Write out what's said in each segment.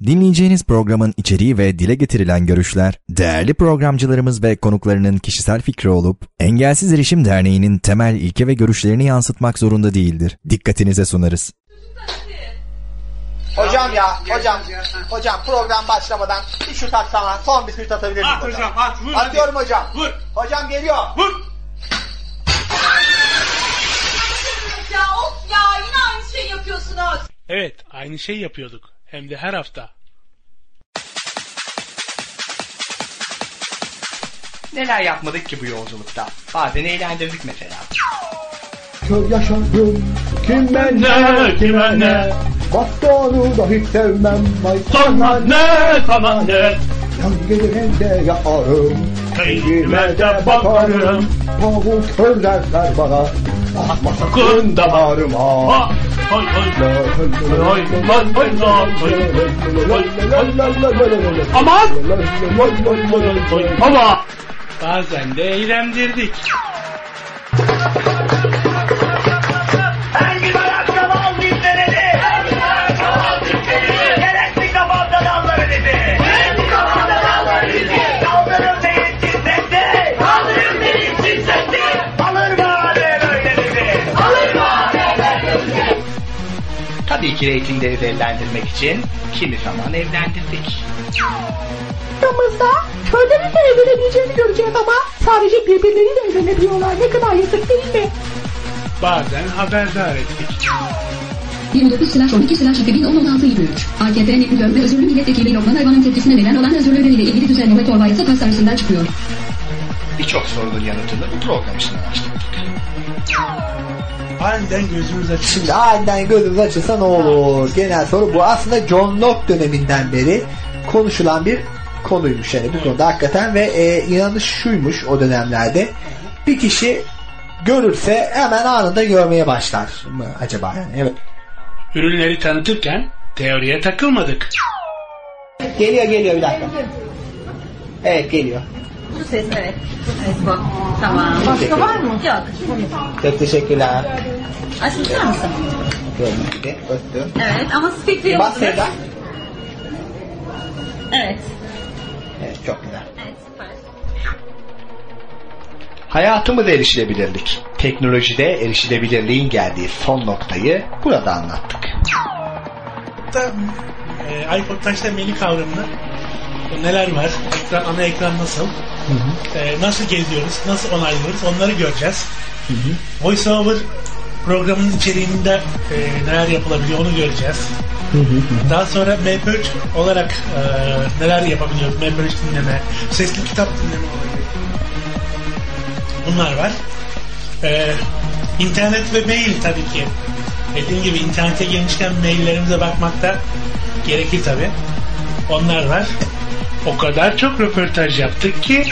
Dinleyeceğiniz programın içeriği ve dile getirilen görüşler, değerli programcılarımız ve konuklarının kişisel fikri olup, Engelsiz Erişim Derneği'nin temel ilke ve görüşlerini yansıtmak zorunda değildir. Dikkatinize sunarız. Hocam program başlamadan bir şut atsana, son bir şut atabilir miyim hocam? Hocam at, vur. Atıyorum hadi. hocam. Vur. Hocam geliyor. Vur. Ya of ya, yine aynı şey yapıyorsunuz. Evet, aynı şey yapıyorduk. Hem de her hafta. Neler yapmadık ki bu yolculukta? Bazen eğlendirdik mesela. Çok yaşadım kime ne Baktı onu da hiç sevmem. Sana ne Yan gelirinde yaparım, keyfime de bakarım. Tavuk söylerler bana, bakma sakın damarıma. Hay hay Aman! Ama bazen de eğlendirdik. Hangi ayakkabı al dizlerini? Gerekli kafamda dalları dizi. Kaldırım değil çizsesi. Alır bari böyle dizi. Tabii ki reytingleri evlendirmek için kimi zaman evlendirdik. Aramızda köylerin de evlenebileceğini göreceğiz ama sadece birbirleriyle evlenebiliyorlar. Ne kadar yazık değil mi? Bazen haberdar ettik. 29/12/2016 AKP Nekulör ve özürlü milletvekili Lokman Hayvan'ın tepkisine neden olan özürlüleriyle ilgili düzenleme torba yasa tasarısından çıkıyor. Birçok sorunun yanıtını bu program için araştırdık. Aniden gözümüz açıldı. Şimdi aniden gözümüz açılsa ne olur? Genel soru bu. Aslında John Locke döneminden beri konuşulan bir konuymuş yani bu konuda hakikaten ve inanış şuymuş o dönemlerde. Bir kişi görürse hemen anında görmeye başlar mı acaba yani? Evet. Ürünleri tanıtırken teoriye takılmadık. Geliyor bir dakika. Evet geliyor. Bu ses, evet. Bu ses bu. Tamam. Başka var mı? Yok. Çok teşekkürler. Açılsana mısın? Görmedi. Öptüm. Evet ama speaker'ı Bas Seda. Evet. Evet çok güzel. Evet, süper. Hayatımızda erişilebilirlik. Teknolojide erişilebilirliğin geldiği son noktayı burada anlattık. iPod Touch'ta menü kavramını neler var, ana ekran nasıl, nasıl geziyoruz, nasıl onaylıyoruz onları göreceğiz. VoiceOver programının içeriğinde neler yapılabiliyor onu göreceğiz. Daha sonra MP3 olarak neler yapabiliyoruz, MP3 dinleme, sesli kitap dinleme olabilir. Bunlar var. İnternet ve mail tabii ki. Dediğim gibi internete girmişken maillerimize bakmak da gerekir tabii. Onlar var. O kadar çok röportaj yaptık ki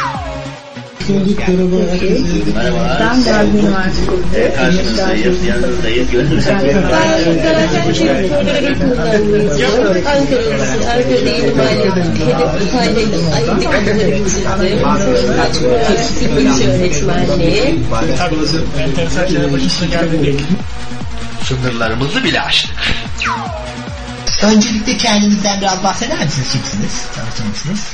Ben Gazi Üniversitesi'nde Karşınızdayız, yanınızdayız. Gönlünüzü tabii enteresan şeyler başımıza geldi değil. Sınırlarımızı bile aştık. Öncelikle kendinizden biraz bahseder misiniz? Kimsiniz? Tanıtır mısınız?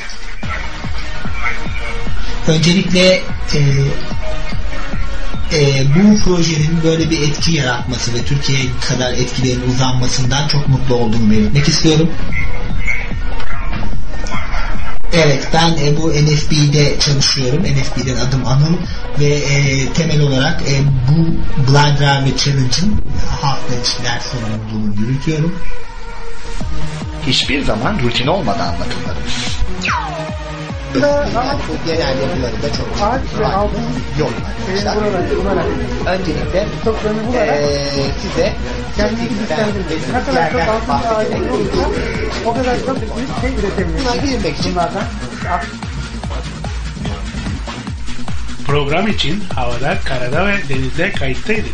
Öncelikle bu projenin böyle bir etki yaratması ve Türkiye'ye kadar etkilerin uzanmasından çok mutlu olduğumu belirtmek istiyorum. Evet, ben bu NFB'de çalışıyorum. NFB'den adım Anıl ve temel olarak bu Blind Drive Challenge'ın halkla ilişkiler sorumluluğunu yürütüyorum. Hiçbir zaman rutin olmadan anlatımlarımız. Genel yapılarında çok yok arkadaşlar. Öncelikle size gerçekten yerden bahsederek o kadar çok şey üretebiliriz. buna girmek için Program için havada, karada ve denizde kayıttaydık.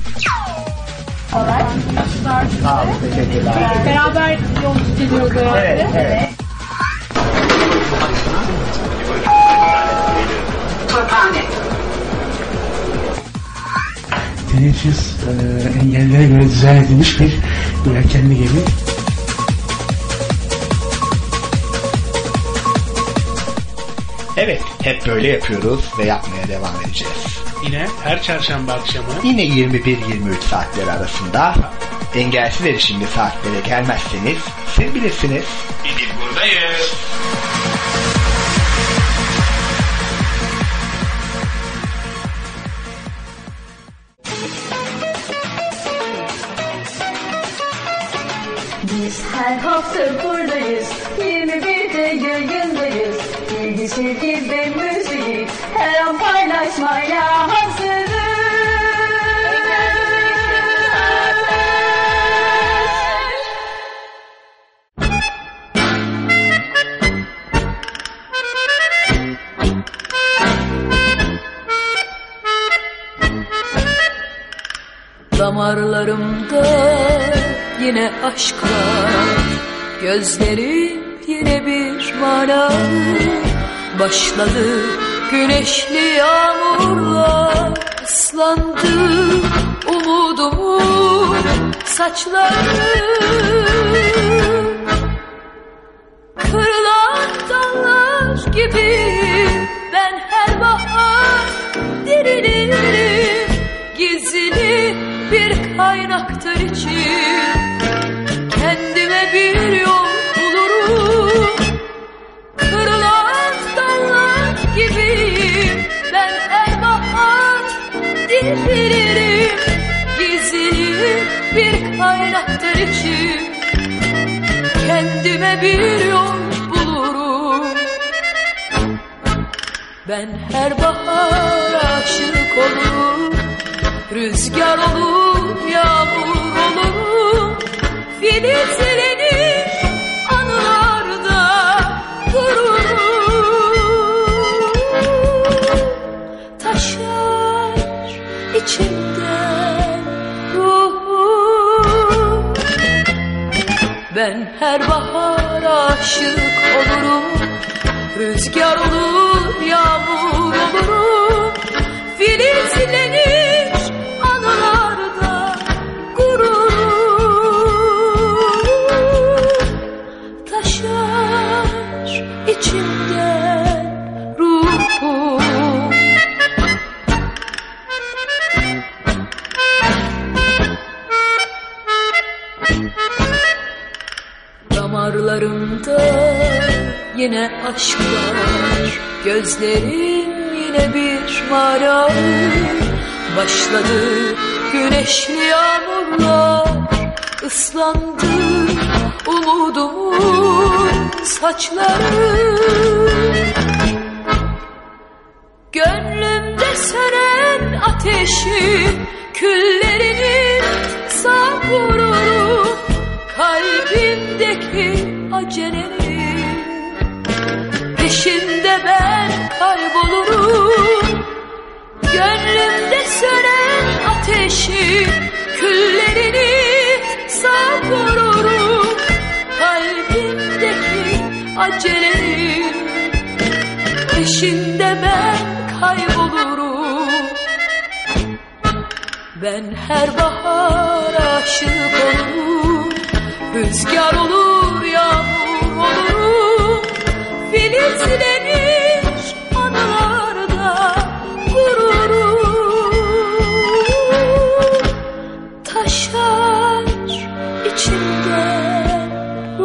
Beraber yolculuk ediyoruz herhalde. evet. Teneşüs engellere göre dizayn edilmiş bir yelkenli gemi. Evet, hep böyle yapıyoruz ve yapmaya devam edeceğiz. Yine her çarşamba akşamı. Yine 21-23 saatleri arasında. Engelsiz erişimli saatlere gelmezseniz siz bilirsiniz. Biz buradayız. Biz her hafta buradayız, 21'de yayındayız. Bilgi, sevgi ve müziği her an paylaşmaya hazırız. Damarlarımda yine aşklar, gözlerim yine bir manalı. Başladı güneşli yağmurlar, ıslandı umudumun saçları. Kırılan dallar gibi ben her bahar dirilirim. Gizli bir kaynaktır içim, kendime bir yol bulurum. Kırılan dallar gibiyim ben her bahar dirilirim. Gizli bir kaynaktır içim, kendime bir yol bulurum. Ben her bahar aşık olurum. Rüzgar olur, yağmur olurum. Filizlenir anılarda dururum. Taşar içimden ruhum. Ben her bahar aşık olurum. Rüzgar olur, yağmur olurum. Filizlenir anılarda gururum. Taşar içimden ruhum. Damarlarımda yine aşklar, gözlerim yine bir maralı. Başladı güneşli yağmurlar, ıslandı umudumun saçları. Gönlümde sönen ateşi küllerini savururum. Kalbimdeki acelenin peşinde ben kaybolurum. Gönlümde sönen ateşi küllerini savururum. Kalbimdeki acelenin peşinde ben kaybolurum. Ben her bahar aşık olurum. Rüzgar olur, yağmur olurum. Filizlenir anılarda gururum. Taşar içimden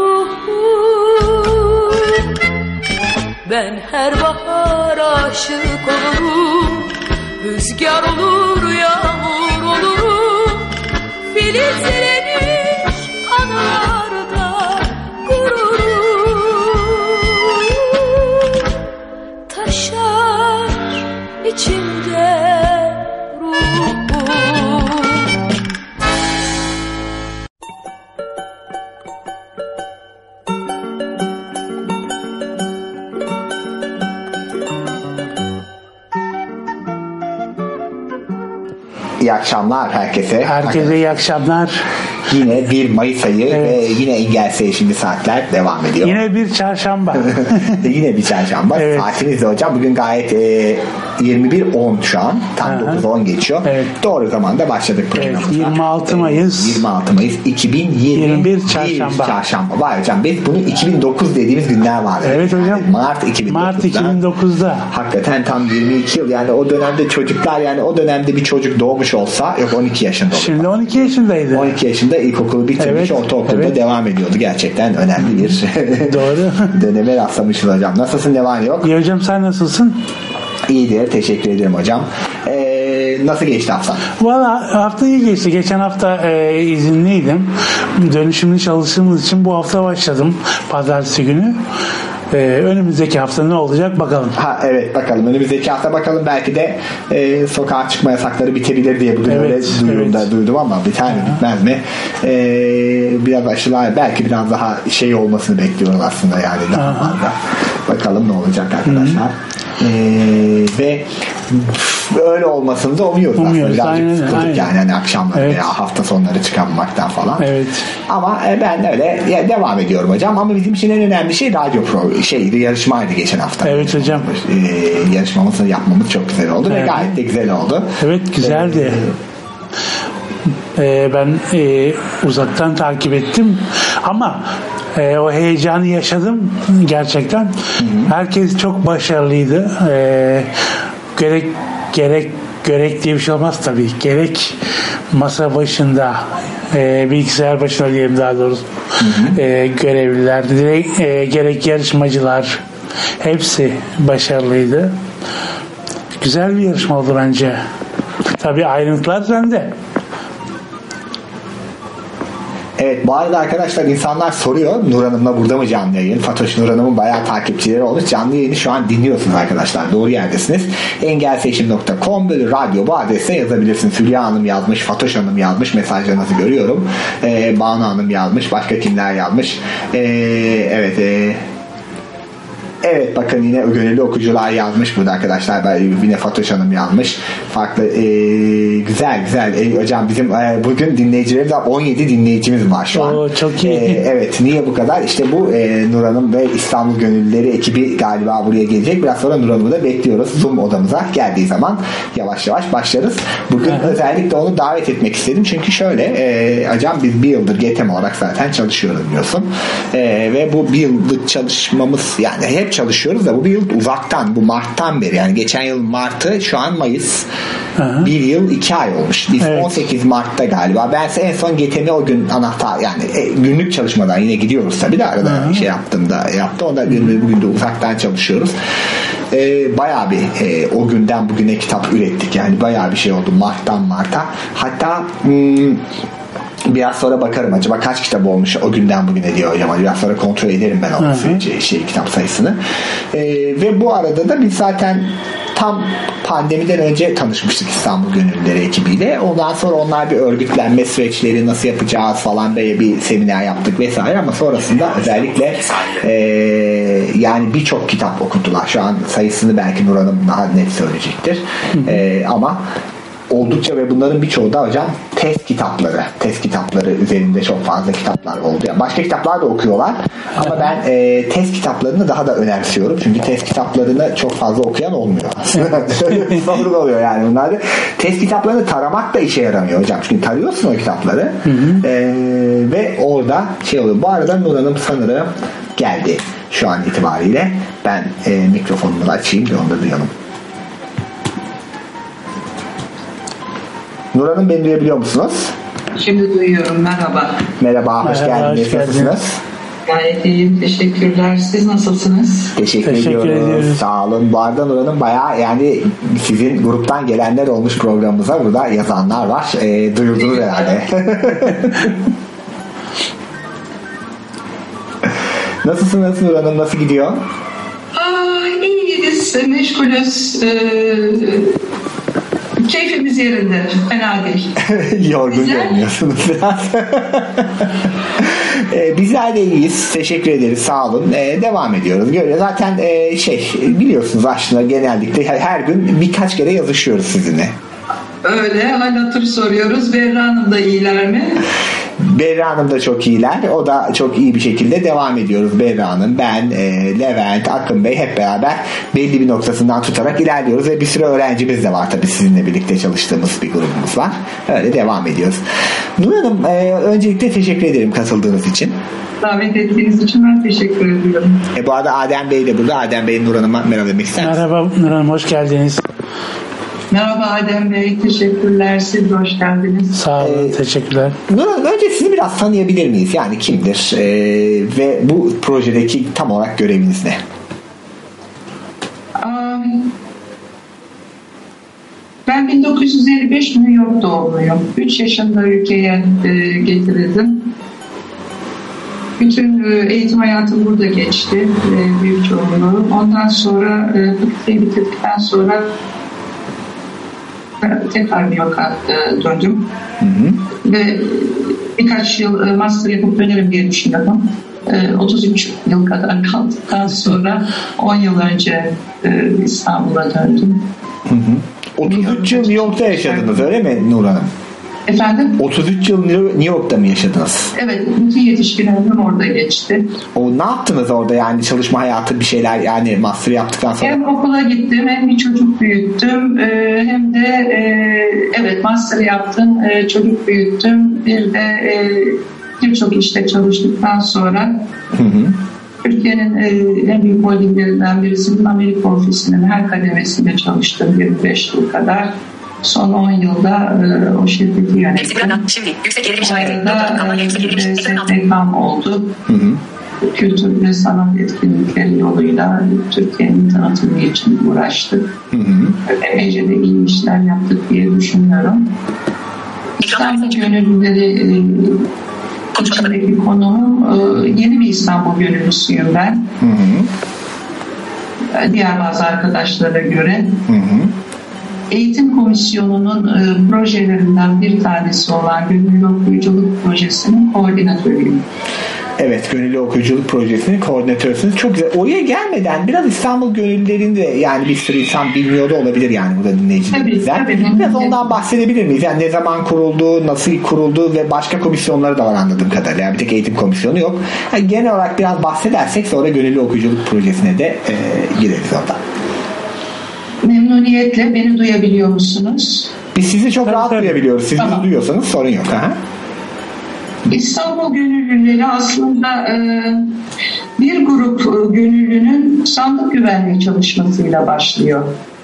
ruhum. Ben her bahar aşık olurum. Rüzgar olur, yağmur olurum. Filizlenir anılarda gururum. Taşar içimde ruhum. İyi akşamlar herkese. Herkese iyi akşamlar. Yine 1 Mayıs ayı ve yine Engelsiz Şimdi Saatler devam ediyor. Yine bir çarşamba. Yine bir çarşamba. Evet. Saatimiz de hocam bugün gayet 21.10 şu an. Tam 9.10 geçiyor. Evet. Doğru zamanda başladık programımıza. Evet, 26 Mayıs. 26 Mayıs 2021 çarşamba. Vay hocam biz bunu 2009 dediğimiz günler vardı. Evet hocam. Yani Mart 2009'da. Hakikaten tam 22 yıl. Yani o dönemde çocuklar yani o dönemde bir çocuk doğmuş olsa yok 12 yaşında oldu. Şimdi 12 yaşındaydı. 12 yaşında ilkokulu bitirmiş, ortaokulda devam ediyordu. Gerçekten önemli bir doğru döneme rastlamışız hocam. Nasılsın, ne var yok? İyi hocam, sen nasılsın? İyidir, teşekkür ederim hocam. Nasıl geçti hafta? Valla hafta iyi geçti. Geçen hafta izinliydim. Dönüşümlü çalıştığımız için bu hafta başladım. Pazartesi günü. Önümüzdeki hafta ne olacak bakalım. Evet bakalım. Önümüzdeki hafta bakalım. Belki de sokağa çıkma yasakları bitebilir diye bugün öyle duydum ama biter mi bitmez mi? Biraz aşılar belki biraz daha şey olmasını bekliyorum aslında yani. Daha fazla. Bakalım ne olacak arkadaşlar. Ve öyle olmasını da umuyoruz aslında. Birazcık sıkıldık yani hani akşamları veya hafta sonları çıkamamaktan falan. Evet. Ama ben öyle devam ediyorum hocam. Ama bizim için en önemli şey radyo yarışmaydı geçen hafta. Evet hocam. Yarışmamızı yapmamız çok güzel oldu ve gayet de güzel oldu. Evet, güzeldi. Ben uzaktan takip ettim ama o heyecanı yaşadım gerçekten. Herkes çok başarılıydı. Gerek diye bir şey olmaz tabii. Gerek masa başında, bilgisayar başında diyelim daha doğrusu. Görevliler, gerek yarışmacılar, hepsi başarılıydı. Güzel bir yarışma oldu bence. Tabii ayrıntılar sende. Evet, bu arada arkadaşlar insanlar soruyor Nur Hanım'la burada mı canlı yayın? Fatoş Nur Hanım'ın bayağı takipçileri olmuş. Canlı yayını şu an dinliyorsunuz arkadaşlar. Doğru yerdesiniz. engelseçim.com/radyo bu adrese yazabilirsiniz. Hülya Hanım yazmış, Fatoş Hanım yazmış. Mesajlarınızı görüyorum. Banu Hanım yazmış. Başka kimler yazmış? Evet bakın yine gönüllü okuyucular yazmış burada arkadaşlar. Yine Fatoş Hanım yazmış. Farklı güzel hocam bizim bugün dinleyicilerimiz 17 dinleyicimiz var şu an. Çok iyi. Evet, niye bu kadar? İşte bu Nur Hanım ve İstanbul Gönüllüleri ekibi galiba buraya gelecek. Biraz sonra Nur Hanım'ı da bekliyoruz. Zoom odamıza geldiği zaman yavaş yavaş başlarız. Bugün özellikle onu davet etmek istedim. Çünkü şöyle hocam biz bir yıldır GTM olarak zaten çalışıyoruz biliyorsun. Ve bu bir yıllık çalışmamız yani hep çalışıyoruz da bu bir yıl uzaktan, bu Mart'tan beri yani geçen yıl Mart'ı şu an Mayıs. Bir yıl 2 ay olmuş. Biz 18 Mart'ta galiba. Ben en son GTM'ye o gün anahtar yani günlük çalışmadan yine gidiyoruz tabii de arada şey yaptı. Onda bugün de uzaktan çalışıyoruz. Bayağı bir o günden bugüne kitap ürettik. Yani bayağı bir şey oldu Mart'tan Mart'a. Hatta biraz sonra bakarım acaba kaç kitap olmuş o günden bugüne diyor hocam. Biraz sonra kontrol ederim ben o kitap sayısını. Ve bu arada da biz zaten tam pandemiden önce tanışmıştık İstanbul Gönüllüleri ekibiyle. Ondan sonra onlar bir örgütlenme süreçleri nasıl yapacağız falan böyle bir seminer yaptık vesaire ama sonrasında özellikle yani birçok kitap okudular. Şu an sayısını belki Nur Hanım daha net söyleyecektir. Ama oldukça ve bunların birçoğu da hocam test kitapları üzerinde çok fazla kitaplar oldu. Yani başka kitaplar da okuyorlar ama ben test kitaplarını daha da önemsiyorum. Çünkü test kitaplarını çok fazla okuyan olmuyor aslında. Sorun oluyor yani bunlar da. Test kitaplarını taramak da işe yaramıyor hocam. Çünkü tarıyorsun o kitapları ve orada şey oluyor. Bu arada Nur Hanım sanırım geldi şu an itibariyle. Ben mikrofonumu açayım da onu da duyalım. Nur Hanım beni duyabiliyor musunuz? Şimdi duyuyorum. Merhaba. Merhaba, hoş geldiniz. Nasılsınız? Gayet iyiyim. Teşekkürler. Siz nasılsınız? Teşekkür ediyoruz. Sağ olun. Bu arada Nur Hanım bayağı yani sizin gruptan gelenler olmuş programımıza. Burada yazanlar var. Duyurdunuz herhalde. Nasılsınız Nur Hanım? Nasıl gidiyor? İyiyiz. Meşgulüz. Keyfimiz yerinde. Fena değil. Yorgun görünüyorsunuz biraz. Bizler de iyiyiz. Teşekkür ederiz. Sağ olun. Devam ediyoruz. Zaten biliyorsunuz aslında genellikle her gün birkaç kere yazışıyoruz sizinle. Öyle. Hal hatır soruyoruz. Berra Hanım da iyiler mi? Berra Hanım da çok iyiler. O da çok iyi bir şekilde devam ediyoruz. Berra Hanım, ben, Levent, Akın Bey hep beraber belli bir noktasından tutarak ilerliyoruz ve bir sürü öğrencimiz de var tabii, sizinle birlikte çalıştığımız bir grubumuz var. Öyle devam ediyoruz. Nur Hanım, öncelikle teşekkür ederim katıldığınız için. Davet ettiğiniz için ben teşekkür ediyorum. Bu arada Adem Bey de burada. Adem Bey, Nur Hanım'a merhaba demek ister misiniz? Merhaba Nur Hanım, hoş geldiniz. Merhaba Adem Bey, teşekkürler. Siz de hoş geldiniz. Sağ olun, teşekkürler. Nur Hanım, önce sizi biraz tanıyabilir miyiz? Yani kimdir? Ve bu projedeki tam olarak göreviniz ne? Ben 1955 New York doğumluyum. 3 yaşında ülkeye getirildim. Bütün eğitim hayatım burada geçti. Büyük çoğunluğu. Ondan sonra fakülteyi bitirdikten sonra tekrar New York'a döndüm. Ve birkaç yıl master yapıp dönerim diye düşünüyorum. 33 yıl kadar kaldıktan sonra 10 yıl önce İstanbul'a döndüm. 33 yıl New York'ta yaşadınız öyle mi Nur Hanım? Efendim? 33 yıl New York'ta mı yaşadınız? Evet, bütün yetişkin ömrüm orada geçti. Ne yaptınız orada, yani çalışma hayatı bir şeyler, yani master yaptıktan sonra? Hem okula gittim, hem bir çocuk büyüttüm, hem de evet master yaptım, çocuk büyüttüm. Bir de birçok işte çalıştıktan sonra Türkiye'nin en büyük holdinglerinden birisinin Amerika ofisinin her kademesinde çalıştım 25 yıl kadar. Son 10 yılda o şirketi yönettim. Arada STK'm oldu. Kültür ve sanat etkinlikleri yoluyla Türkiye'nin tanıtımı için uğraştık. Epeyce de iyi işler yaptık diye düşünüyorum. İstanbul Gönüllüleri içindeki konumum, yeni bir İstanbul Gönüllüsüyüm ben. Diğer bazı arkadaşlara göre. Eğitim Komisyonu'nun projelerinden bir tanesi olan Gönüllü Okuyuculuk Projesi'nin koordinatörüyüm. Evet, Gönüllü Okuyuculuk Projesi'nin koordinatörüsünüz. Çok güzel. Oraya gelmeden biraz İstanbul Gönüllülerini de, yani bir sürü insan bilmiyor da olabilir yani burada dinleyicilerimizden. Biraz ondan bahsedebilir miyiz? Yani ne zaman kuruldu, nasıl kuruldu ve başka komisyonları da var anladığım kadarıyla. Yani bir tek eğitim komisyonu yok. Yani genel olarak biraz bahsedersek sonra Gönüllü Okuyuculuk Projesi'ne de gireriz oradan. Memnuniyetle. Beni duyabiliyor musunuz? Biz sizi çok rahat duyabiliyoruz. Siz bizi duyuyorsanız sorun yok. İstanbul Gönüllüleri aslında bir grup gönüllünün sandık güvenliği çalışmasıyla başlıyor.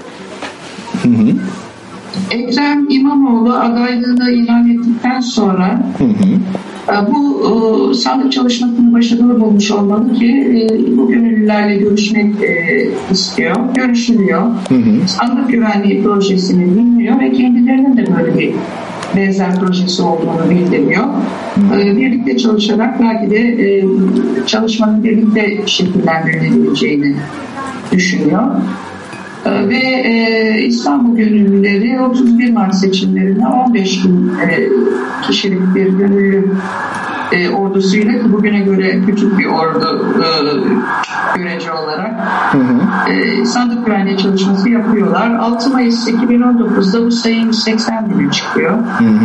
Ekrem İmamoğlu adaylığını ilan ettikten sonra bu sandık çalışmasının başarılı bulmuş olmalı ki bu gönüllülerle görüşmek istiyor. Görüşülüyor. Sandık güvenliği projesini dinliyor ve kendilerinin de böyle bir benzer projesi olduğunu bildiriyor. Birlikte çalışarak belki de çalışmanın birlikte şekillendirilebileceğini düşünüyor. Ve İstanbul Gönüllüleri 31 Mart seçimlerinde 15 bin kişilik bir gönüllü ordusuyla, ki bugüne göre küçük bir ordu görece olarak sandık güvenliği çalışması yapıyorlar. 6 Mayıs 2019'da bu sayı 80 bine çıkıyor.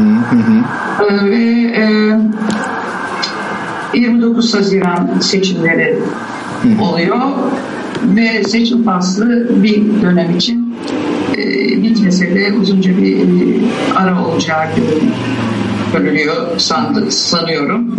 Ve 29 Haziran seçimleri oluyor. Ve seçim faslı bir dönem için bitmese de uzunca bir ara olacağı gibi görülüyor sanıyorum.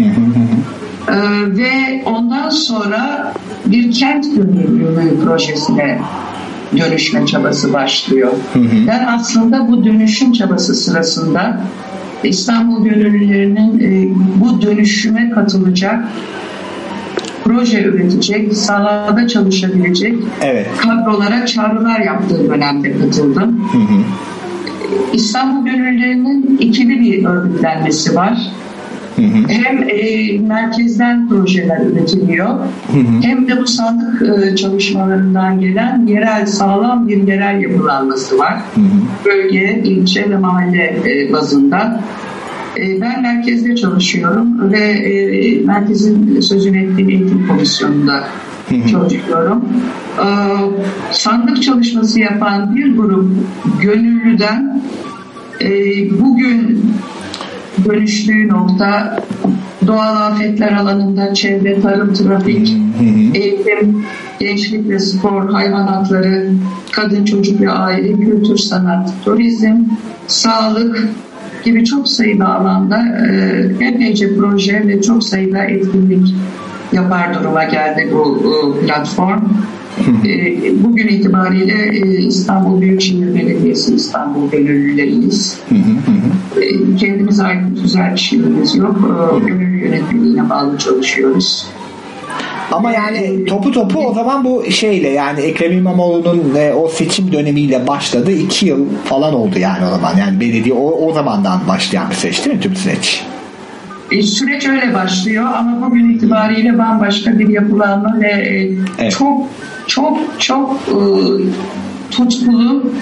Ve ondan sonra bir kent gönüllülüğü projesine dönüşme çabası başlıyor. Ben aslında bu dönüşüm çabası sırasında İstanbul Gönüllülerinin bu dönüşüme katılacak, proje üretecek, sahada çalışabilecek kadrolara çağrılar yaptığı dönemde katıldım. İstanbul Gönüllülerinin ikili bir örgütlenmesi var. Hem merkezden projeler üretiliyor, hem de bu sandık çalışmalarından gelen yerel, sağlam bir yerel yapılanması var. Bölge, ilçe ve mahalle bazında. Ben merkezde çalışıyorum ve merkezin sözünü ettiğim eğitim komisyonunda çalışıyorum. Sandık çalışması yapan bir grup gönüllüden bugün dönüştüğü nokta doğal afetler alanında çevre, tarım, trafik, eğitim, gençlik ve spor, hayvan hakları, kadın, çocuk ve aile, kültür, sanat, turizm, sağlık gibi çok sayıda alanda epeyce proje ve çok sayıda etkinlik yapar duruma geldi bu platform. Bugün itibariyle İstanbul Büyükşehir Belediyesi İstanbul gönüllüleriyiz. Kendimize ait özel bir şeyimiz yok. Gönüllü yönetmeliğine bağlı çalışıyoruz. Ama yani topu o zaman bu şeyle, yani Ekrem İmamoğlu'nun o seçim dönemiyle başladı. 2 yıl falan oldu yani o zaman. Yani belediye o zamandan başlayan bir süreç değil mi, tüm süreç? Süreç öyle başlıyor ama bugün itibariyle bambaşka bir yapılanma ve evet, çok tutkulu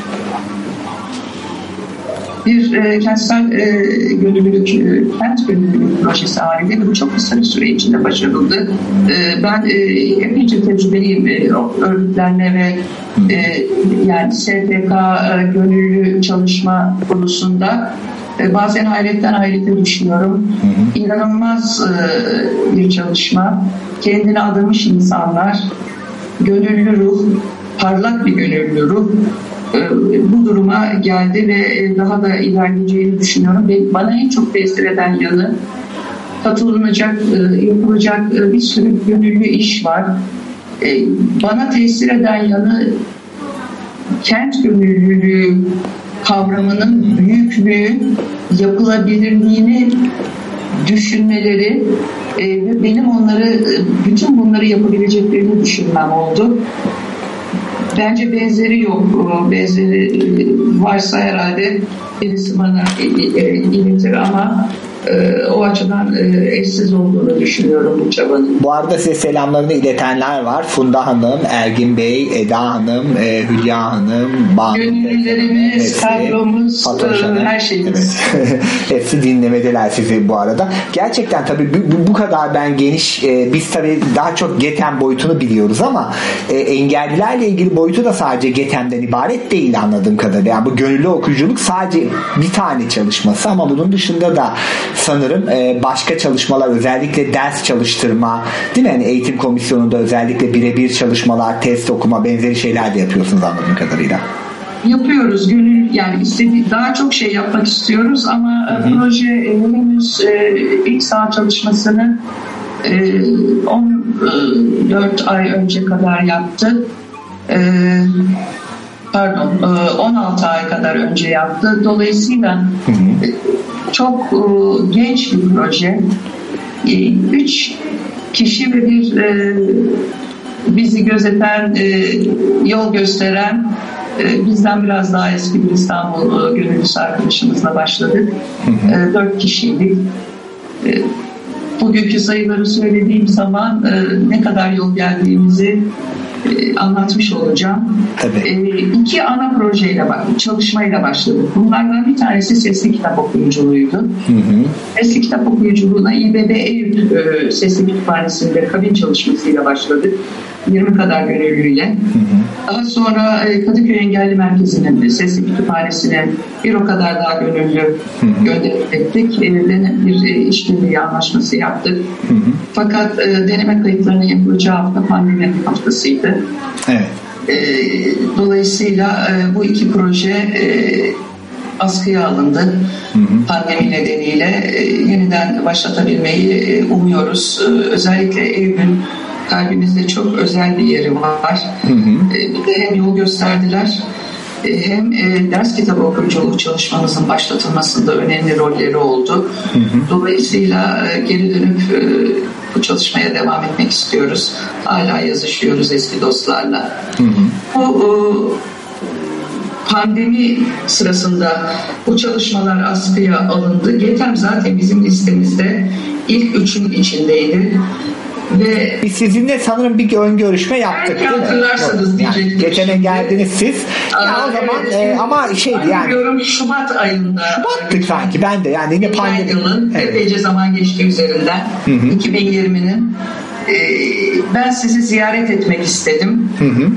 bir kentsel kent gönüllülük projesi halinde ve bu çok kısa bir süre içinde başarıldı. Ben epeyce tecrübeliyim örgütlenme ve yani STK gönüllü çalışma konusunda. Bazen hayretten hayrete düşüyorum. İnanılmaz bir çalışma. Kendine adamış insanlar, gönüllü ruh, parlak bir gönüllü ruh bu duruma geldi ve daha da ilerleyeceğini düşünüyorum. Ve bana en çok tesir eden yanı, katılınacak, yapılacak bir sürü gönüllü iş var. Bana tesir eden yanı kent gönüllülüğü kavramının büyüklüğü, yapılabilirliğini düşünmeleri ve benim bütün bunları yapabileceklerini düşünmem oldu. Bence benzeri yok. Benzeri varsa herhalde birisi bana iletir ama o açıdan eşsiz olduğunu düşünüyorum bu çabanın. Bu arada size selamlarını iletenler var. Funda Hanım, Ergin Bey, Eda Hanım, Hülya Hanım, gönüllülerimiz, kadromuz, her şeyimiz. Evet. Hepsi dinlemedeler sizi bu arada. Gerçekten tabii bu kadar ben geniş, biz tabii daha çok GETEM boyutunu biliyoruz ama engellilerle ilgili boyutu da sadece GETEM'den ibaret değil anladığım kadarıyla. Yani bu gönüllü okuyuculuk sadece bir tane çalışması ama bunun dışında da sanırım başka çalışmalar, özellikle ders çalıştırma, değil mi? Yani eğitim komisyonunda özellikle birebir çalışmalar, test okuma, benzeri şeyler de yapıyorsunuz anladığım kadarıyla. Yapıyoruz. Yani daha çok şey yapmak istiyoruz ama proje henüz ilk saha çalışmasını 14 ay önce kadar yaptı. 16 ay kadar önce yaptı. Dolayısıyla çok genç bir proje. 3 kişi ve bir bizi gözeten, yol gösteren, bizden biraz daha eski bir İstanbul gönüllüsü arkadaşımızla başladık. 4 kişiydik. Bugünkü sayıları söylediğim zaman ne kadar yol geldiğimizi anlatmış olacağım. 2 ana projeyle çalışmayla başladık. Bunlardan bir tanesi sesli kitap okuyuculuğuydu. Sesli kitap okuyuculuğuna İBB Ev Sesli Kütüphanesi'nde kabin çalışmasıyla başladık. 20 kadar gönüllüyle. Daha sonra Kadıköy Engelli Merkezi'nin Sesli Kütüphanesi'ne bir o kadar daha gönüllü gönderecektik. Bir işbirliği anlaşması yaptık. Fakat deneme kayıtlarının yapılacağı hafta pandemi haftasıydı. Evet. Dolayısıyla bu 2 proje askıya alındı. Pandemi nedeniyle yeniden başlatabilmeyi umuyoruz. Özellikle Eylül'ün kalbimizde çok özel bir yeri var. Bir de hem yol gösterdiler hem ders kitabı okuyuculuğu çalışmamızın başlatılmasında önemli rolleri oldu. Dolayısıyla geri dönüp bu çalışmaya devam etmek istiyoruz. Hala yazışıyoruz eski dostlarla. Bu pandemi sırasında bu çalışmalar askıya alındı. GETEM zaten bizim listemizde ilk 3'ün içindeydi. Ve biz sizinle sanırım bir ön görüşme yaptık. Belki hatırlarsanız diyecektim. Yani geçene geldiniz siz. Ya o zaman ama şeydi yani. Şubat ayında. Şubat'tık sanki ben de yani yine pandemi. Yılın epeyce zaman geçti üzerinden. 2020'nin. Ben sizi ziyaret etmek istedim.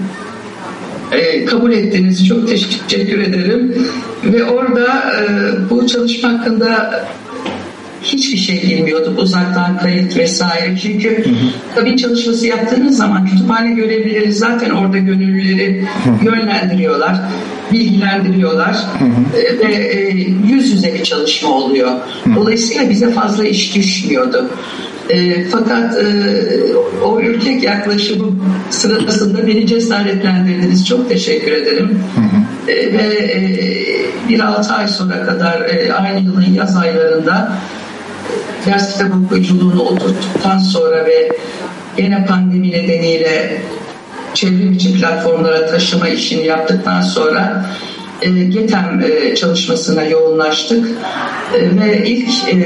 Kabul ettiniz. Çok teşekkür ederim. Ve orada bu çalışma hakkında hiçbir şey bilmiyorduk. Uzaktan kayıt vesaire. Çünkü kabin çalışması yaptığınız zaman kütüphane görevlileri zaten orada gönüllüleri yönlendiriyorlar, bilgilendiriyorlar ve yüz yüze bir çalışma oluyor. Dolayısıyla bize fazla iş düşmüyordu. Fakat o ürkek yaklaşımı sırasında beni cesaretlendirdiniz. Çok teşekkür ederim. Ve bir 6 ay sonra kadar aynı yılın yaz aylarında ders kitap okuyuculuğunu oturttuktan sonra ve gene pandemi nedeniyle çevrim içi platformlara taşıma işini yaptıktan sonra GETEM çalışmasına yoğunlaştık ve ilk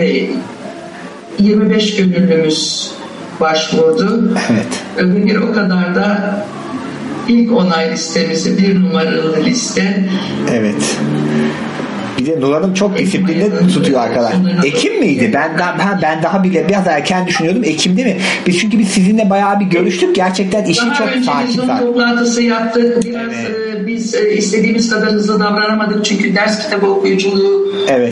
25 gönüllümüz başvurdu. Evet. Ve bir o kadar da ilk onay listemizi 1 numaralı liste. Evet. Bir de Nur Hanım çok disiplinli tutuyor arkadaşlar. Ekim miydi? Ben daha bile biraz erken düşünüyordum. Ekim değil mi? Çünkü biz sizinle bayağı bir görüştük. Gerçekten işi daha çok sakin. Daha önce toplantısı yaptık. Biraz biz istediğimiz kadar hızlı davranamadık. Çünkü ders kitabı okuyuculuğu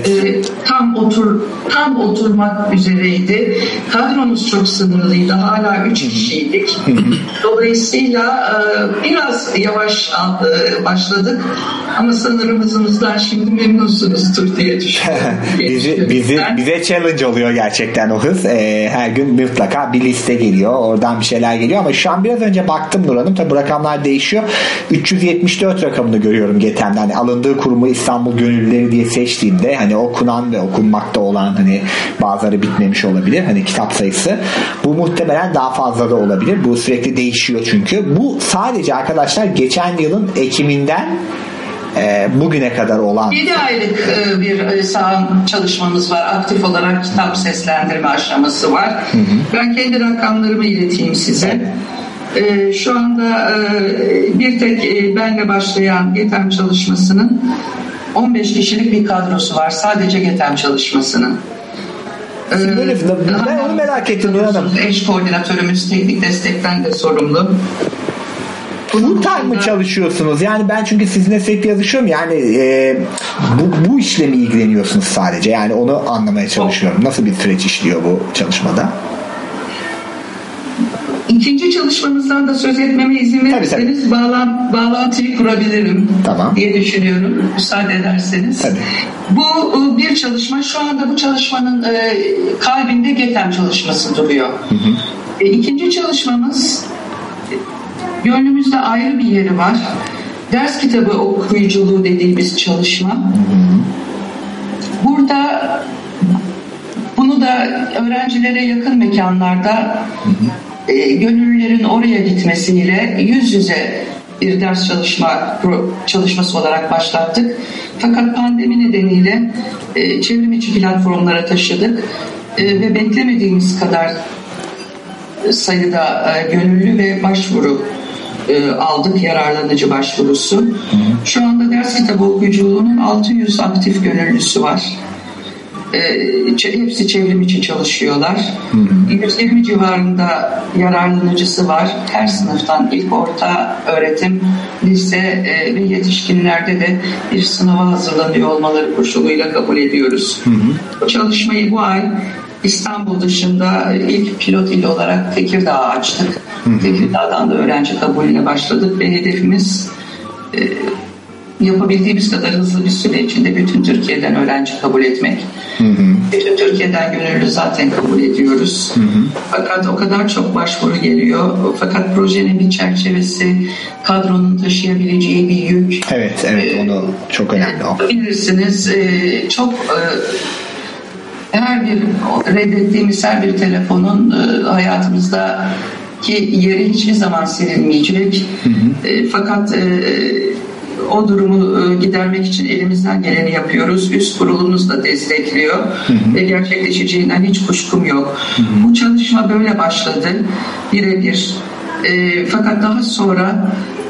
tam oturmak üzereydi. Kadromuz çok sınırlıydı. Hala 3 kişiydik. Dolayısıyla biraz yavaş başladık. Ama sınırımızdan şimdi memnunsunuzdur diye düşünüyorum. bize challenge oluyor gerçekten o hız. Her gün mutlaka bir liste geliyor. Oradan bir şeyler geliyor ama şu an biraz önce baktım Nur Hanım. Tabi bu rakamlar değişiyor. 374 rakamını görüyorum GETEM'den. Hani alındığı kurumu İstanbul Gönüllüleri diye seçtiğimde hani okunan ve okunmakta olan hani bazıları bitmemiş olabilir. Hani kitap sayısı. Bu muhtemelen daha fazla da olabilir. Bu sürekli değişiyor çünkü. Bu sadece arkadaşlar geçen yılın Ekim'inden bugüne kadar olan 7 aylık bir saha çalışmamız var. Aktif olarak kitap seslendirme aşaması var. Ben kendi rakamlarımı ileteyim size. Şu anda bir tek benle başlayan GETEM çalışmasının 15 kişilik bir kadrosu var. Sadece GETEM çalışmasının. Ben onu merak ettim. Eş koordinatörümüz teknik destekten de sorumlu. Full time mı çalışıyorsunuz? Yani ben çünkü sizinle sürekli yazışıyorum. Yani bu işle mi ilgileniyorsunuz sadece? Yani onu anlamaya çalışıyorum. Nasıl bir süreç işliyor bu çalışmada? İkinci çalışmamızdan da söz etmeme izin verirseniz bağlantıyı kurabilirim diye düşünüyorum. Müsaade ederseniz. Tabii. Bu bir çalışma. Şu anda bu çalışmanın kalbinde GETEM çalışması duruyor. İkinci çalışmamız gönlümüzde ayrı bir yeri var. Ders kitabı okuyuculuğu dediğimiz çalışma. Burada bunu da öğrencilere yakın mekanlarda gönüllülerin oraya gitmesiyle yüz yüze bir ders çalışması olarak başlattık. Fakat pandemi nedeniyle çevrim içi platformlara taşıdık ve beklemediğimiz kadar sayıda gönüllü ve başvuru aldık, yararlanıcı başvurusu. Şu anda ders kitabı okuyuculuğunun 600 aktif gönüllüsü var. Hepsi çevrim içi çalışıyorlar. 120 civarında yararlanıcısı var. Her sınıftan ilk orta öğretim, lise ve yetişkinlerde de bir sınava hazırlanıyor olmaları koşuluyla kabul ediyoruz. Bu çalışmayı bu ay İstanbul dışında ilk pilot il olarak Tekirdağ'a açtık. Tekirdağ'dan da öğrenci kabulüne başladık ve hedefimiz yapabildiğimiz kadar hızlı bir süre içinde bütün Türkiye'den öğrenci kabul etmek. Bütün Türkiye'den gönüllü zaten kabul ediyoruz. Fakat o kadar çok başvuru geliyor. Fakat projenin bir çerçevesi, kadronun taşıyabileceği bir yük. Evet, onu çok önemli o. Bilirsiniz çok her bir reddettiğimiz her bir telefonun hayatımızdaki yeri hiçbir zaman silinmeyecek. Fakat o durumu gidermek için elimizden geleni yapıyoruz. Üst kurulumuz da destekliyor ve gerçekleşeceğinden hiç kuşkum yok. Bu çalışma böyle başladı. Birebir. Fakat daha sonra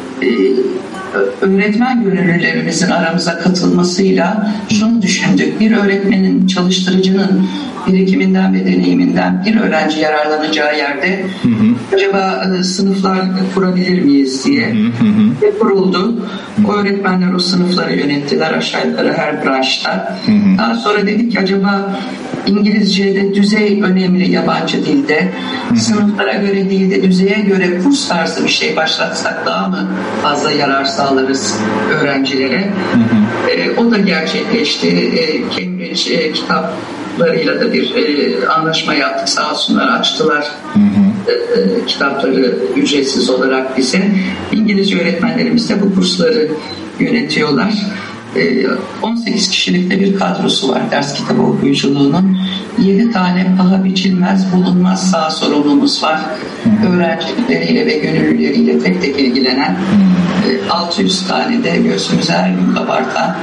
öğretmen gönüllülerimizin aramıza katılmasıyla şunu düşündük. Bir öğretmenin, çalıştırıcının birikiminden ve deneyiminden bir öğrenci yararlanacağı yerde acaba sınıflar kurabilir miyiz diye ve kuruldu. O öğretmenler o sınıfları yönettiler aşağı yukarı her branşta. Daha sonra dedik ki acaba İngilizce'de düzey önemli, yabancı dilde. Sınıflara göre değil de düzeye göre kurs tarzı bir şey başlatsak daha mı fazla yarar sağlarız öğrencilere? O da gerçekleşti. Cambridge kitaplarıyla da bir anlaşma yaptık. Sağ olsunlar, açtılar kitapları ücretsiz olarak bize. İngilizce öğretmenlerimiz de bu kursları yönetiyorlar. 18 kişilikte bir kadrosu var ders kitabı okuyuculuğunun. 7 tane paha biçilmez, bulunmaz sağ sorumlumuz var. Öğrencileriyle ve gönüllüleriyle tek tek ilgilenen 600 tane de göğsümüze her gün kabartan,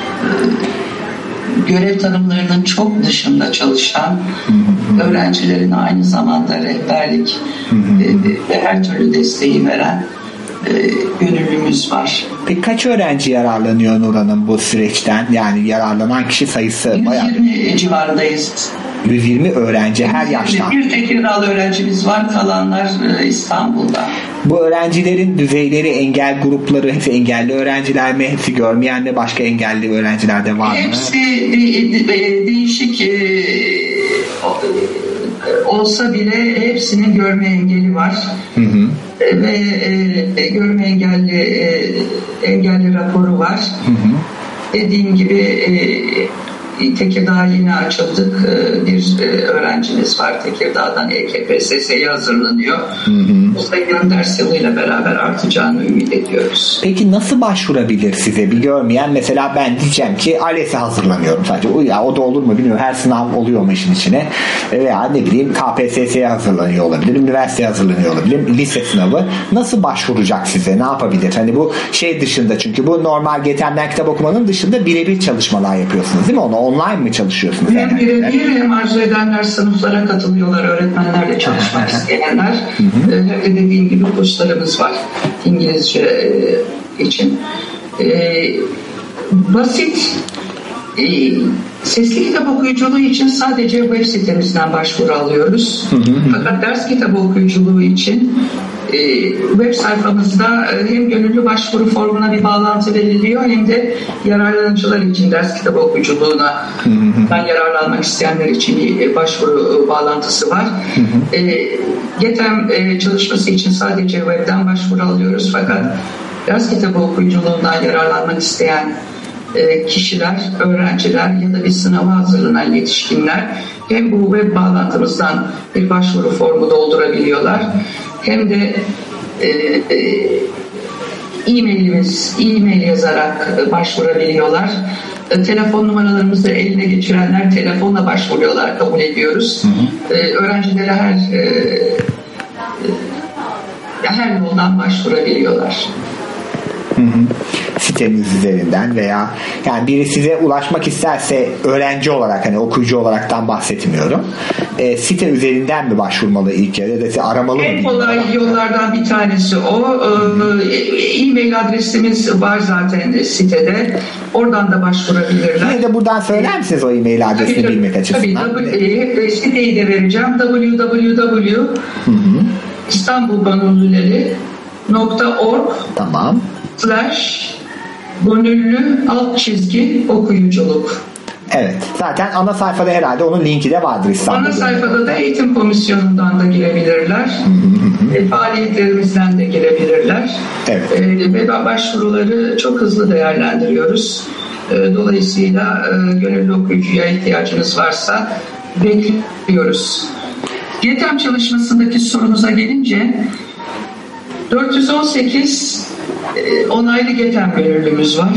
görev tanımlarının çok dışında çalışan, öğrencilerin aynı zamanda rehberlik ve her türlü desteği veren gönüllümüz var. Peki kaç öğrenci yararlanıyor Nur Hanım bu süreçten? Yani yararlanan kişi sayısı bayağı... 120 civarındayız. 120 öğrenci her yaştan. Bir Tekirdağlı öğrencimiz var, kalanlar İstanbul'da. Bu öğrencilerin düzeyleri, engel grupları hepsi engelli öğrenciler mi? Hepsi görmeyen mi? Başka engelli öğrenciler de var mı? Hepsi değişik olsa bile hepsinin görme engeli var. Ve görme engelli raporu var. Dediğim gibi Tekirdağ yine açıldık. Bir öğrencimiz var Tekirdağ'dan, EKPSS'ye hazırlanıyor. Bu sayının ders yılıyla beraber artacağını ümit ediyoruz. Peki nasıl başvurabilir size bir görmeyen? Mesela ben diyeceğim ki ALES'e hazırlanıyorum sadece. O da olur mu bilmiyorum. Her sınav oluyor mu işin içine? Veya ne bileyim KPSS'ye hazırlanıyor olabilir. Üniversiteye hazırlanıyor olabilir. Lise sınavı. Nasıl başvuracak size? Ne yapabilir? Hani bu şey dışında, çünkü bu normal GETEM'den kitap okumanın dışında birebir çalışmalar yapıyorsunuz değil mi? Onu online mı çalışıyorsunuz? Hem birebir hem arzu edenler sınıflara katılıyorlar, öğretmenlerle çalışmak isteyenler. Hem de dediğim gibi kurslarımız var İngilizce için. Basit sesli kitap okuyuculuğu için sadece web sitemizden başvuru alıyoruz. Fakat ders kitabı okuyuculuğu için web sayfamızda hem gönüllü başvuru formuna bir bağlantı veriliyor hem de yararlanıcılar için ders kitabı okuyuculuğuna yararlanmak isteyenler için bir başvuru bağlantısı var. GETEM çalışması için sadece webden başvuru alıyoruz, fakat ders kitabı okuyuculuğundan yararlanmak isteyen kişiler, öğrenciler ya da bir sınava hazırlanan yetişkinler hem bu web bağlantımızdan bir başvuru formu doldurabiliyorlar, hem de e-mail yazarak başvurabiliyorlar. Telefon numaralarımızı eline geçirenler telefonla başvuruyorlar, kabul ediyoruz. Öğrencilere her yoldan başvurabiliyorlar. Siteniz üzerinden veya yani biri size ulaşmak isterse öğrenci olarak, hani okuyucu olaraktan bahsetmiyorum. Site üzerinden mi başvurmalı ilk ya da aramalı mı? En kolay yollardan bir tanesi o. E-mail adresimiz var zaten sitede. Oradan da başvurabilirler. Yine de buradan söyler misiniz o e-mail adresini bilmek açısından? Tabii. Siteyi de vereceğim. www.istanbulgönüllüleri.org Tamam. /gönüllü_okuyuculuk. Evet. Zaten ana sayfada herhalde onun linki de vardır İstanbul'da. Ana sayfada da eğitim komisyonundan da girebilirler. Faaliyetlerimizden de girebilirler. Evet. Ve başvuruları çok hızlı değerlendiriyoruz. Dolayısıyla gönüllü okuyucuya ihtiyacınız varsa bekliyoruz. GETEM çalışmasındaki sorunuza gelince 418 onaylı GETEM gönüllümüz var.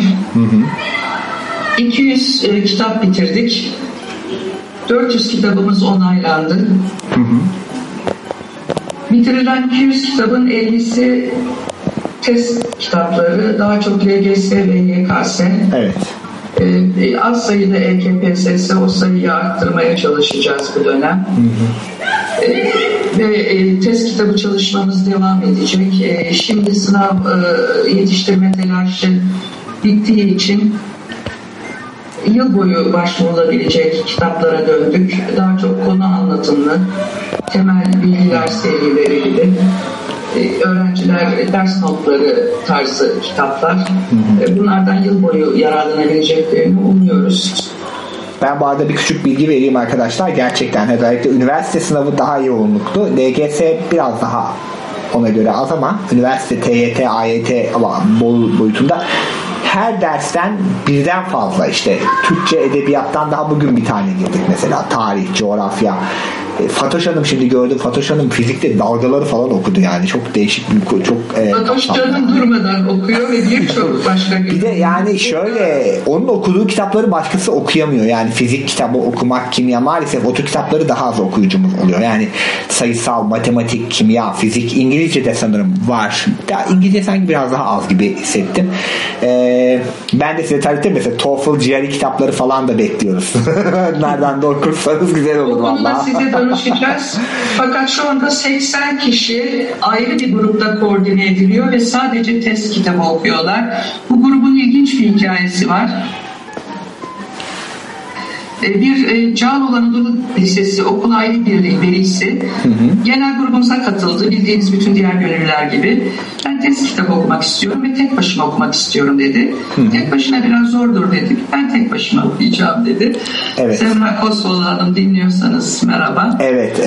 200 kitap bitirdik. 400 kitabımız onaylandı. Bitirilen 200 kitabın 50'si test kitapları, daha çok LGS ve YKS. Evet. Az sayıda EKPSS, o sayıyı arttırmaya çalışacağız bu dönem. Ve test kitabı çalışmamız devam edecek. Şimdi sınav yetiştirme telaşı bittiği için yıl boyu başvurulabilecek kitaplara döndük. Daha çok konu anlatımlı, temel bilgiler serileri gibi. Öğrenciler ders notları tarzı kitaplar. Bunlardan yıl boyu yararlanabileceklerini umuyoruz. Ben bu arada bir küçük bilgi vereyim arkadaşlar. Gerçekten özellikle üniversite sınavı daha yoğunluklu. LGS biraz daha ona göre az ama üniversite, TYT, AYT boyutunda her dersten birden fazla, işte Türkçe, edebiyattan daha bugün bir tane girdik mesela, tarih, coğrafya. Fatoş Hanım, şimdi gördüm, Fatoş Hanım fizikte dalgaları falan okudu yani. Çok değişik bir Fatoş Hanım durmadan okuyor ve birçok başka bir de yani şöyle, onun okuduğu kitapları başkası okuyamıyor. Yani fizik kitabı okumak, kimya, maalesef o tür kitapları daha az okuyucumuz oluyor. Yani sayısal, matematik, kimya, fizik, İngilizce de sanırım var. Ya İngilizce sanki biraz daha az gibi hissettim. Ben de size tarihte mesela TOEFL, GRE kitapları falan da bekliyoruz. Nereden de okursanız güzel olur valla. Size danışacağız. Fakat şu anda 80 kişi ayrı bir grupta koordine ediliyor ve sadece test kitabı okuyorlar. Bu grubun ilginç bir hikayesi var. Bir Cağaloğlu Anadolu Lisesi Okul Aile Birliği velisi genel grubumuza katıldı. Bildiğiniz bütün diğer gönüllüler gibi. Ben test kitabı okumak istiyorum ve tek başıma okumak istiyorum dedi. Tek başına biraz zordur dedik. Ben tek başıma okuyacağım dedi. Evet. Semra Kosvoğlu Hanım, dinliyorsanız merhaba. Evet.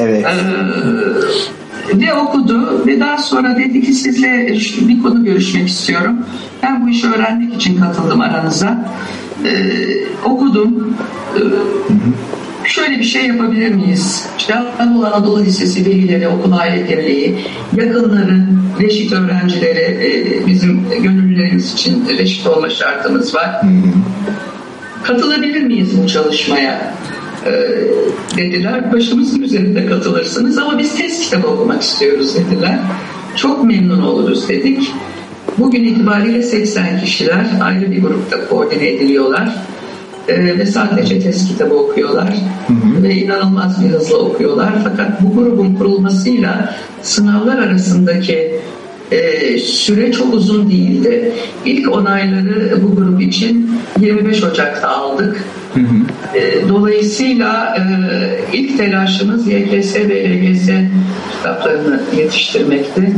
Ve okudu ve daha sonra dedi ki sizle bir konu görüşmek istiyorum. Ben bu işi öğrenmek için katıldım aranıza. Okudum. Şöyle bir şey yapabilir miyiz? İşte Anadolu Lisesi velileri, okul aile birliği, yakınları, reşit öğrencileri, bizim gönüllülerimiz için reşit olma şartımız var. Katılabilir miyiz bu çalışmaya? Dediler. Başımızın üzerinde katılırsınız ama biz test kitabı okumak istiyoruz dediler. Çok memnun oluruz dedik. Bugün itibariyle 80 kişiler ayrı bir grupta koordine ediliyorlar. Ve sadece test kitabı okuyorlar. Ve inanılmaz bir hızla okuyorlar. Fakat bu grubun kurulmasıyla sınavlar arasındaki süre çok uzun değildi. İlk onayları bu grup için 25 Ocak'ta aldık. Dolayısıyla ilk telaşımız YKS ve LGS kitaplarını yetiştirmekti.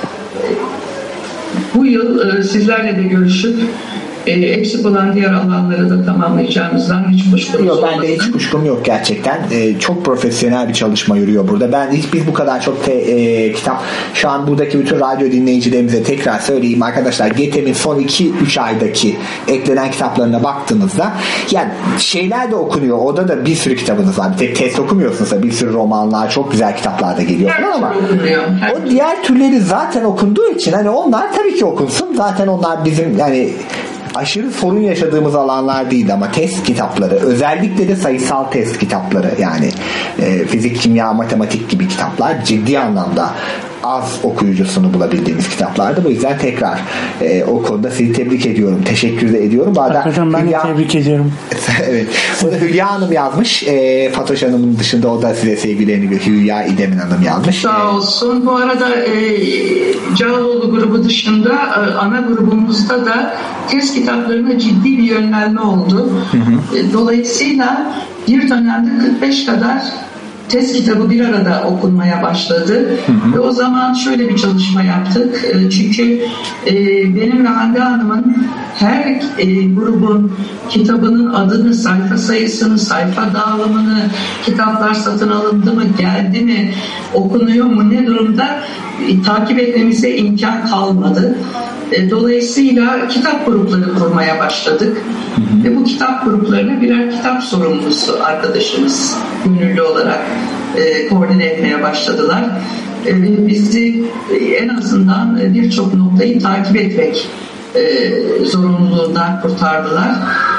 Bu yıl sizlerle de görüşüp eksik olan diğer alanları da tamamlayacağımızdan hiç kuşkumuz yok. olmasın. Bende hiç kuşkum yok gerçekten. Çok profesyonel bir çalışma yürüyor burada. Biz bu kadar çok kitap, şu an buradaki bütün radyo dinleyicilerimize tekrar söyleyeyim arkadaşlar, GETEM'in son 2-3 aydaki eklenen kitaplarına baktığınızda yani şeyler de okunuyor. Orada da bir sürü kitabınız var. Bir tek test okumuyorsunuz da bir sürü romanlar, çok güzel kitaplar da geliyor ama o diğer türleri zaten okunduğu için hani onlar tabii ki okunsun. Zaten onlar bizim yani aşırı sorun yaşadığımız alanlar değil ama test kitapları, özellikle de sayısal test kitapları, yani fizik, kimya, matematik gibi kitaplar ciddi anlamda az okuyucusunu bulabildiğimiz kitaplardı. Bu yüzden tekrar o konuda sizi tebrik ediyorum. Teşekkür de ediyorum. Hakikaten ben de tebrik ediyorum. Evet. Burada Hülya Hanım yazmış. Fatoş Hanım'ın dışında o da size sevgilerini Hülya İdemin Hanım yazmış. Sağ olsun. Bu arada Cağaloğlu grubu dışında ana grubumuzda da test kitaplarına ciddi bir yönlenme oldu. Dolayısıyla bir dönemde 45 kadar test kitabı bir arada okunmaya başladı. Ve o zaman şöyle bir çalışma yaptık. Çünkü benim ve Hande Hanım'ın her grubun kitabının adını, sayfa sayısını, sayfa dağılımını, kitaplar satın alındı mı, geldi mi, okunuyor mu, ne durumda takip etmemize imkan kalmadı. Dolayısıyla kitap grupları kurmaya başladık. Ve bu kitap gruplarına birer kitap sorumlusu arkadaşımız gönüllü olarak koordine etmeye başladılar. Bizi en azından birçok noktayı takip etmek zorunluluğundan kurtardılar.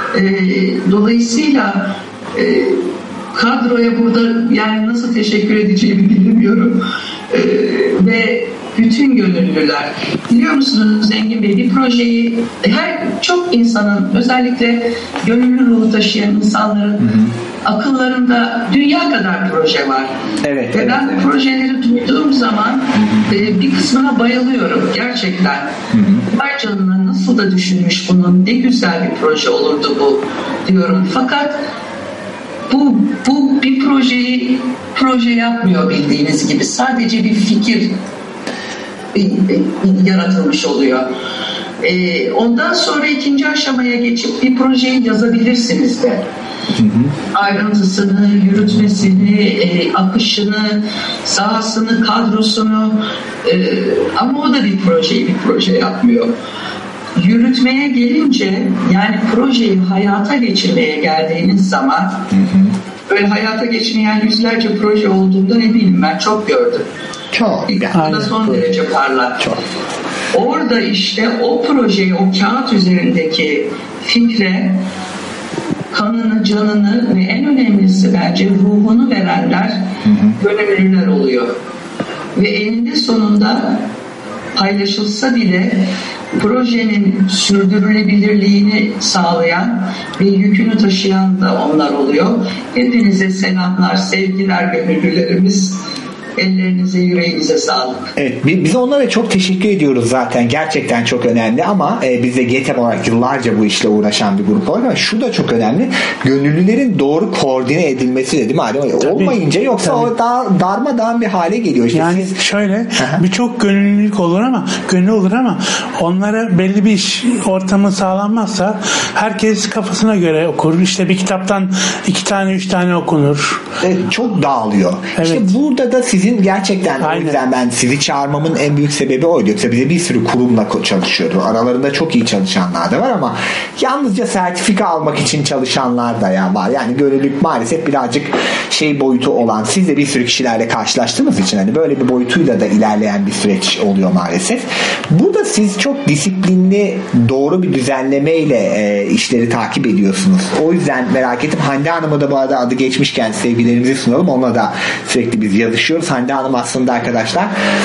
Dolayısıyla kadroya burada yani nasıl teşekkür edeceğimi bilmiyorum. Ve bütün gönüllüler, biliyor musunuz Zengin Bey, bir projeyi çok insanın, özellikle gönüllü ruhu taşıyan insanların akıllarında dünya kadar proje var. Evet, ve ben bu projeleri duyduğum zaman bir kısmına bayılıyorum gerçekten. Vay canına, nasıl da düşünmüş bunun, ne güzel bir proje olurdu bu diyorum. Fakat bu bir proje yapmıyor bildiğiniz gibi. Sadece bir fikir yaratılmış oluyor. Ondan sonra ikinci aşamaya geçip bir projeyi yazabilirsiniz de. Ayrıntısını, yürütmesini, akışını, sahasını, kadrosunu, ama o da bir proje yapmıyor. Yürütmeye gelince, yani projeyi hayata geçirmeye geldiğiniz zaman, böyle hayata geçmeyen yüzlerce proje olduğunda ne bileyim ben çok gördüm. Çok. Bu da son derece parlak. Çok. Orada işte o projeyi, o kağıt üzerindeki fikre kanını, canını ve en önemlisi bence ruhunu verenler gönüllüler oluyor. Ve eninde sonunda paylaşılsa bile projenin sürdürülebilirliğini sağlayan ve yükünü taşıyan da onlar oluyor. Hepinize selamlar, sevgiler gönüllülerimiz. Ellerinize, yüreğinize sağlık. Evet, biz onlara çok teşekkür ediyoruz zaten. Gerçekten çok önemli ama biz de GETEM olarak yıllarca bu işle uğraşan bir grup olarak, ama şu da çok önemli. Gönüllülerin doğru koordine edilmesi de, değil mi? Olmayınca yoksa o daha darmadağın bir hale geliyor. İşte yani şöyle birçok gönüllülük olur ama onlara belli bir iş ortamı sağlanmazsa herkes kafasına göre okur. İşte bir kitaptan 2 tane 3 tane okunur. Çok dağılıyor. Evet. İşte burada da sizin gerçekten, o yüzden ben sizi çağırmamın en büyük sebebi oydu. Yoksa bize bir sürü kurumla çalışıyordu. Aralarında çok iyi çalışanlar da var ama yalnızca sertifika almak için çalışanlar da var. Yani gönüllülük maalesef birazcık boyutu olan, siz de bir sürü kişilerle karşılaştığınız için hani böyle bir boyutuyla da ilerleyen bir süreç oluyor maalesef. Burada siz çok disiplinli, doğru bir düzenlemeyle işleri takip ediyorsunuz. O yüzden merak ettim. Hande Hanım'a da bu arada adı geçmişken sevgilerimizi sunalım. Onunla da sürekli biz yazışıyoruz. Hande Hanım aslında arkadaşlar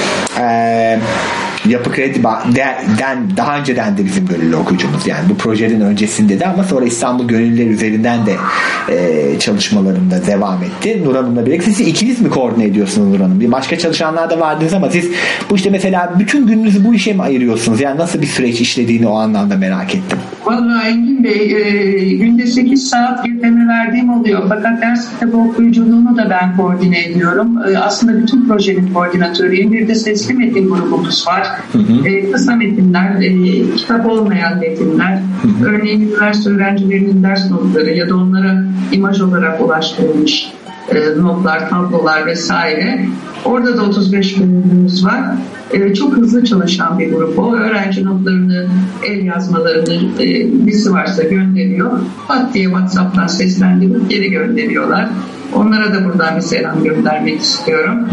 Yapı Kredi'den daha önceden de bizim gönüllü okuyucumuz, yani bu projenin öncesinde de, ama sonra İstanbul Gönüllüleri üzerinden de çalışmalarında devam etti. Nur Hanım'la birlikte. Siz ikiniz mi koordine ediyorsunuz Nur Hanım? Bir başka çalışanlar da vardınız ama siz bu işte mesela bütün gününüzü bu işe mi ayırıyorsunuz? Yani nasıl bir süreç işlediğini o anlamda merak ettim. Vallahi Engin Bey, günde 8 saat GETEM'e verdiğim oluyor. Fakat ders kitabı okuyuculuğunu da ben koordine ediyorum. Aslında bütün projenin koordinatörüyüm. Bir de sesli metin grubumuz var. Kısa metinler, kitap olmayan metinler, örneğin üniversite öğrencilerinin ders notları ya da onlara imaj olarak ulaştırılmış notlar, tablolar vesaire. Orada da 35 bölümümüz var. Çok hızlı çalışan bir grup o. Öğrenci notlarını, el yazmalarını birisi varsa gönderiyor. Pat diye WhatsApp'tan seslendirip geri gönderiyorlar. Onlara da buradan bir selam göndermek istiyorum.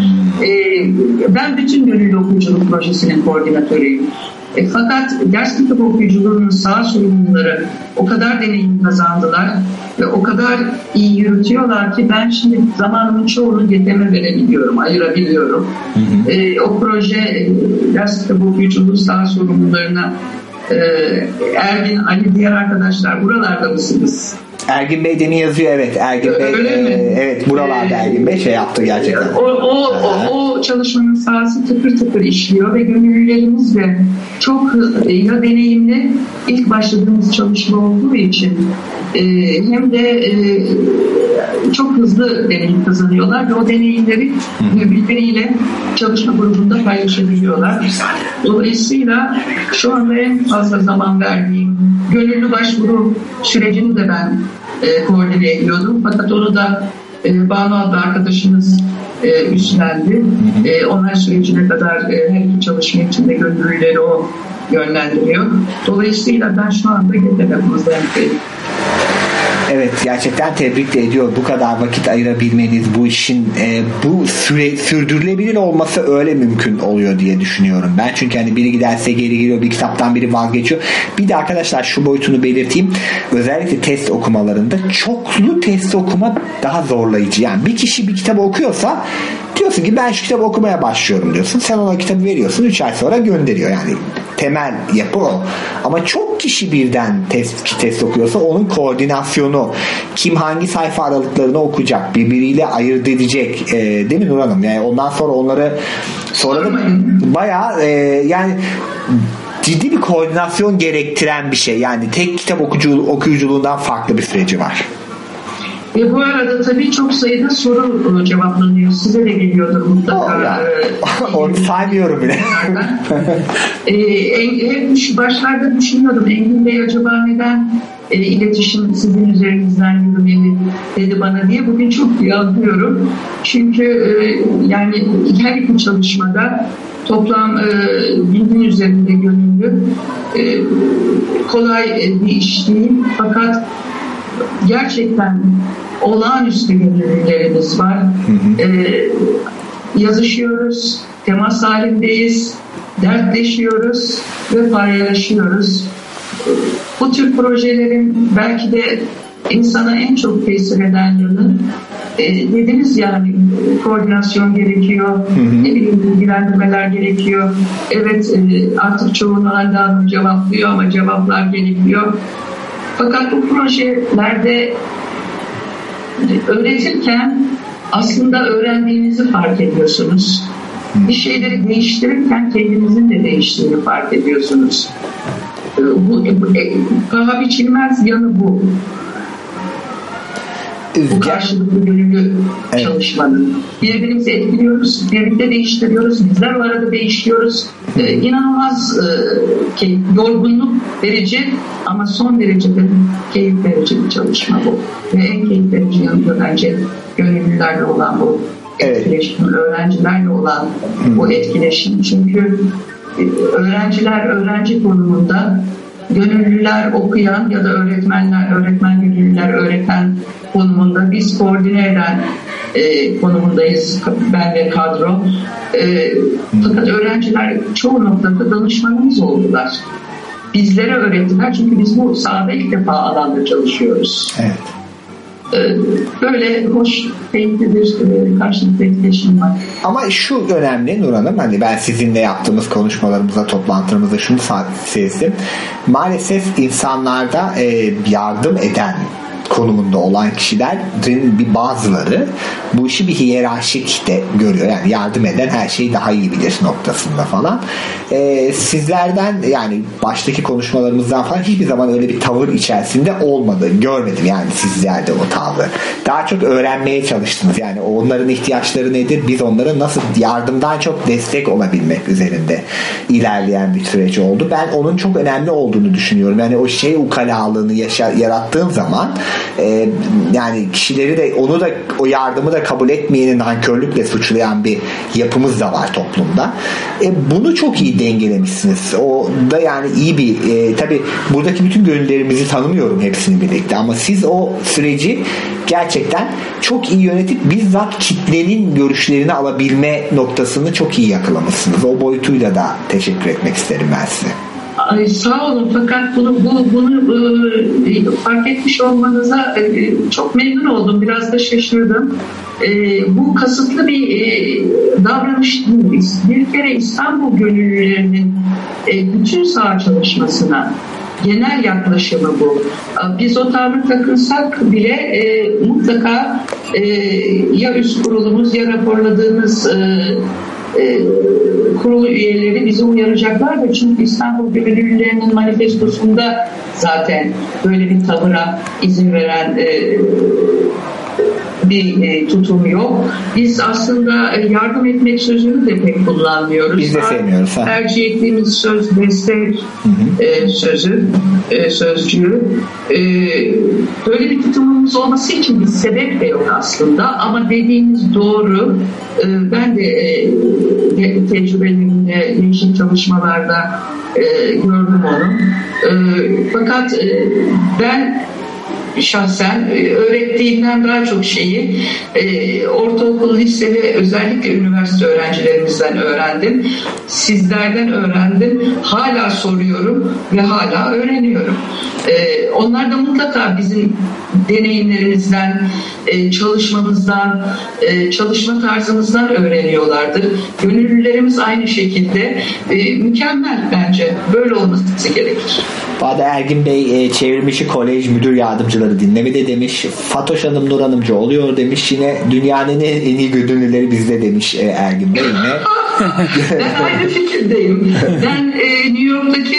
Ben bütün gönüllü okuyuculuk projesinin koordinatörüyüm. Fakat ders kitabı okuyuculuğunun sağ sorumluları o kadar deneyim kazandılar ve o kadar iyi yürütüyorlar ki ben şimdi zamanımın çoğunu GETEM'e verebiliyorum, ayırabiliyorum. O proje ders kitabı okuyuculuğu sağ sorumlularına Ergin, Ali, diğer arkadaşlar buralarda mısınız? Ergin Bey demin yazıyor, evet. Ergin Bey, evet, buralarda Ergin Bey yaptı gerçekten. O çalışmanın sahası tıkır tıkır işliyor ve gönüllülerimiz de çok ya deneyimli, ilk başladığımız çalışma olduğu için hem de çok hızlı deneyim kazanıyorlar ve o deneyimleri birbiriyle çalışma grubunda paylaşabiliyorlar. Dolayısıyla şu anda en fazla zaman verdiğim gönüllü başvuru sürecini de ben koordine ediyordum. Fakat onu da Banu adlı arkadaşımız üstlendi. Onay sürecine kadar her iki çalışma içinde gönüllüleri o yönlendiriyor. Dolayısıyla ben şu anda GETEM'e Evet, gerçekten tebrik de ediyor. Bu kadar vakit ayırabilmeniz, bu işin bu sürdürülebilir olması öyle mümkün oluyor diye düşünüyorum ben. Çünkü hani biri giderse geri geliyor, bir kitaptan biri vazgeçiyor. Bir de arkadaşlar şu boyutunu belirteyim. Özellikle test okumalarında çoklu test okuma daha zorlayıcı. Yani bir kişi bir kitabı okuyorsa diyorsun ki ben şu kitabı okumaya başlıyorum diyorsun. Sen ona kitabı veriyorsun. 3 ay sonra gönderiyor. Yani temel yapı o. Ama çok kişi birden test okuyorsa onun koordinasyonu, kim hangi sayfa aralıklarını okuyacak, birbiriyle ayırt edecek, değil mi Nur Hanım? Yani ondan sonra onları sonra da bayağı yani ciddi bir koordinasyon gerektiren bir şey. Yani tek kitap okuyuculuğundan farklı bir süreci var. Ve bu arada tabii çok sayıda soru cevaplanıyor. Size de geliyordur mutlaka. Onu saymıyorum bile. Hep başlarda düşünüyordum. Engin Bey acaba neden iletişim sizin üzerinizden yürümeli dedi bana diye bugün çok iyi anlıyorum. Çünkü yani her iki çalışmada toplam 1000'in üzerinde gönüllü, kolay bir iş değil fakat gerçekten olağanüstü gönüllülerimiz var. Yazışıyoruz, temas halindeyiz, dertleşiyoruz ve paylaşıyoruz. Bu tür projelerin belki de insana en çok tesir eden yanı dediniz yani koordinasyon gerekiyor, ne bileyim bilgilendirmeler gerekiyor. Evet artık çoğunu Hande Hanım cevaplıyor ama cevaplar gerekiyor. Fakat bu projelerde öğretirken aslında öğrendiğinizi fark ediyorsunuz. Bir şeyleri değiştirirken kendinizin de değiştiğini fark ediyorsunuz. Bu paha biçilmez yanı bu. Bu karşılıklı gönüllü çalışmanın. Birbirimizi etkiliyoruz, birlikte değiştiriyoruz, bizler o arada değişiyoruz. İnanılmaz yorgunluk verici ama son derece de keyif verici bir çalışma bu. Ve en keyif verici yanı da bence gönüllülerle olan bu etkileşim, öğrencilerle olan bu etkileşim. Çünkü öğrenciler öğrenci konumunda, gönüllüler okuyan ya da öğretmen gönüllüler öğreten konumunda, biz koordine eden konumundayız, ben ve kadro. Fakat öğrenciler çoğu noktada danışmanımız oldular. Bizlere öğrettiler çünkü biz bu sahada ilk defa alanda çalışıyoruz. Evet. Böyle hoş, keyifli bir karşılıklı etkileşim var. Ama şu önemli Nur Hanım, hani ben sizinle yaptığımız konuşmalarımızda, toplantılarımızda şunu sezdim. Maalesef insanlarda yardım eden konumunda olan kişilerin bir bazıları bu işi bir hiyerarşik de görüyor. Yani yardım eden her şeyi daha iyi bilir noktasında falan. Sizlerden yani baştaki konuşmalarımızdan falan hiçbir zaman öyle bir tavır içerisinde olmadı. Görmedim yani sizlerde o tavrı. Daha çok öğrenmeye çalıştınız. Yani onların ihtiyaçları nedir? Biz onlara nasıl yardımdan çok destek olabilmek üzerinde ilerleyen bir süreç oldu. Ben onun çok önemli olduğunu düşünüyorum. Yani o ukalalığını yarattığın zaman yani kişileri de onu da o yardımı da kabul etmeyenin nankörlükle suçlayan bir yapımız da var toplumda. Bunu çok iyi dengelemişsiniz. O da yani iyi bir tabii buradaki bütün gönüllerimizi tanımıyorum hepsini birlikte ama siz o süreci gerçekten çok iyi yönetip bizzat kitlenin görüşlerini alabilme noktasını çok iyi yakalamışsınız. O boyutuyla da teşekkür etmek isterim ben size. Ay, sağ olun fakat bunu fark etmiş olmanıza çok memnun oldum. Biraz da şaşırdım. Bu kasıtlı bir davranış değil. Bir kere İstanbul gönüllülerinin bütün saha çalışmasına genel yaklaşımı bu. Biz o tavrı takınsak bile mutlaka ya üst kurulumuz ya raporladığımız kurulu üyeleri bizi uyaracaklardır. Çünkü İstanbul Gönüllülerinin manifestosunda zaten böyle bir tavıra izin veren bir tutum yok. Biz aslında yardım etmek sözünü de pek kullanmıyoruz. Biz de sevmiyoruz. Tercih ettiğimiz söz destek sözcüğü. Böyle bir tutumumuz olması için bir sebep de yok aslında. Ama dediğiniz doğru. Ben de tecrübelerimde, değişik çalışmalarda gördüm onu. Fakat ben şahsen öğrettiğimden daha çok şeyi ortaokul, lise ve özellikle üniversite öğrencilerimizden öğrendim. Sizlerden öğrendim. Hala soruyorum ve hala öğreniyorum. Onlar da mutlaka bizim deneyimlerimizden, çalışmamızdan, çalışma tarzımızdan öğreniyorlardır. Gönüllülerimiz aynı şekilde mükemmel bence. Böyle olması gerekir. Bade Ergin Bey çevrimiçi kolej müdür yardımcıları dinlemede demiş. Fatoş Hanım Nur Hanımcı oluyor demiş. Yine dünyanın en iyi gönüllüleri bizde demiş Ergin Bey yine. Ben aynı fikirdeyim. Ben New York'taki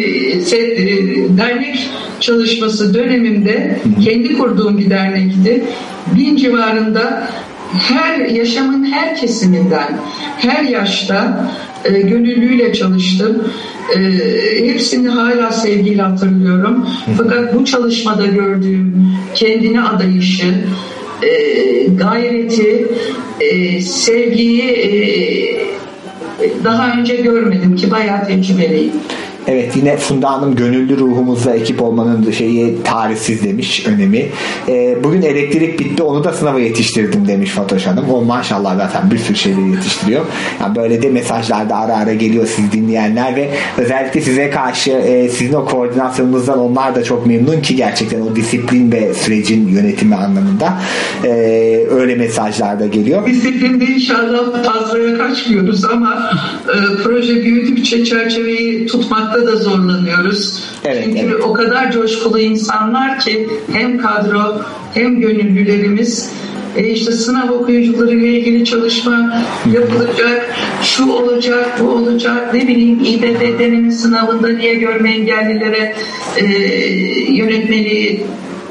dernek çalışması döneminde kendi kurduğum bir dernekti. 1000 civarında yaşamın her kesiminden, her yaşta gönüllüyle çalıştım. Hepsini hala sevgiyle hatırlıyorum. Fakat bu çalışmada gördüğüm kendine adayışı, gayreti, sevgiyi daha önce görmedim ki bayağı tecrübeliyim. Evet, yine Funda Hanım gönüllü ruhumuzla ekip olmanın tarihsiz demiş önemi. Bugün elektrik bitti, onu da sınava yetiştirdim demiş Fatoş Hanım. O maşallah zaten bir sürü şeyleri yetiştiriyor. Yani böyle de mesajlarda ara ara geliyor siz dinleyenler ve özellikle size karşı sizin o koordinasyonunuzdan onlar da çok memnun ki gerçekten o disiplin ve sürecin yönetimi anlamında öyle mesajlar da geliyor. Disiplinde inşallah fazlaya kaçmıyoruz ama proje büyüdükçe çerçeveyi tutmakta da zorlanıyoruz. Evet, çünkü o kadar coşkulu insanlar ki hem kadro hem gönüllülerimiz işte sınav okuyucuları ile ilgili çalışma yapılacak, şu olacak, bu olacak, ne bileyim İBB deneme sınavında niye görme engellilere yönetmeliği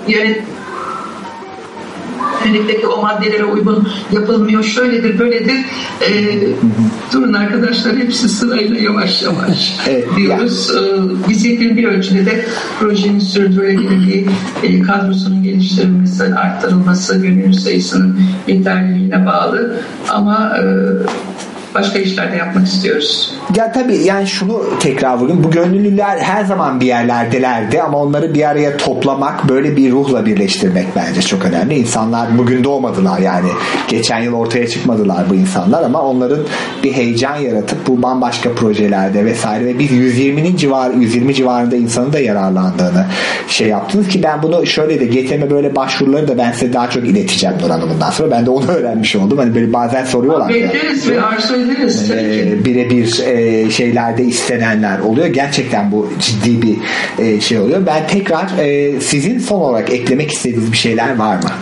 yönetmelikteki o maddelere uygun yapılmıyor, şöyledir, böyledir. Durun arkadaşlar, hepsi sırayla yavaş yavaş diyoruz. Disiplin bir ölçüde de projenin sürdürülebilirliği, kadrosunun geliştirilmesi, arttırılması, gönüllü sayısının yeterliliğine bağlı. Ama başka işler de yapmak istiyoruz. Ya tabii yani şunu tekrar vurayım. Bu gönüllüler her zaman bir yerlerdelerdi ama onları bir araya toplamak, böyle bir ruhla birleştirmek bence çok önemli. İnsanlar bugün doğmadılar yani. Geçen yıl ortaya çıkmadılar bu insanlar ama onların bir heyecan yaratıp bu bambaşka projelerde vesaire ve bir 120 civarında insanın da yararlandığını yaptınız ki ben bunu şöyle de GTM böyle başvuruları da ben size daha çok ileteceğim Nur Hanım bundan sonra. Ben de onu öğrenmiş oldum. Hani böyle bazen soruyorlar. Bekleriz ve arzu ederiz. Birebir şeylerde istenenler oluyor. Gerçekten bu ciddi bir şey oluyor. Ben tekrar sizin son olarak eklemek istediğiniz bir şeyler var mı?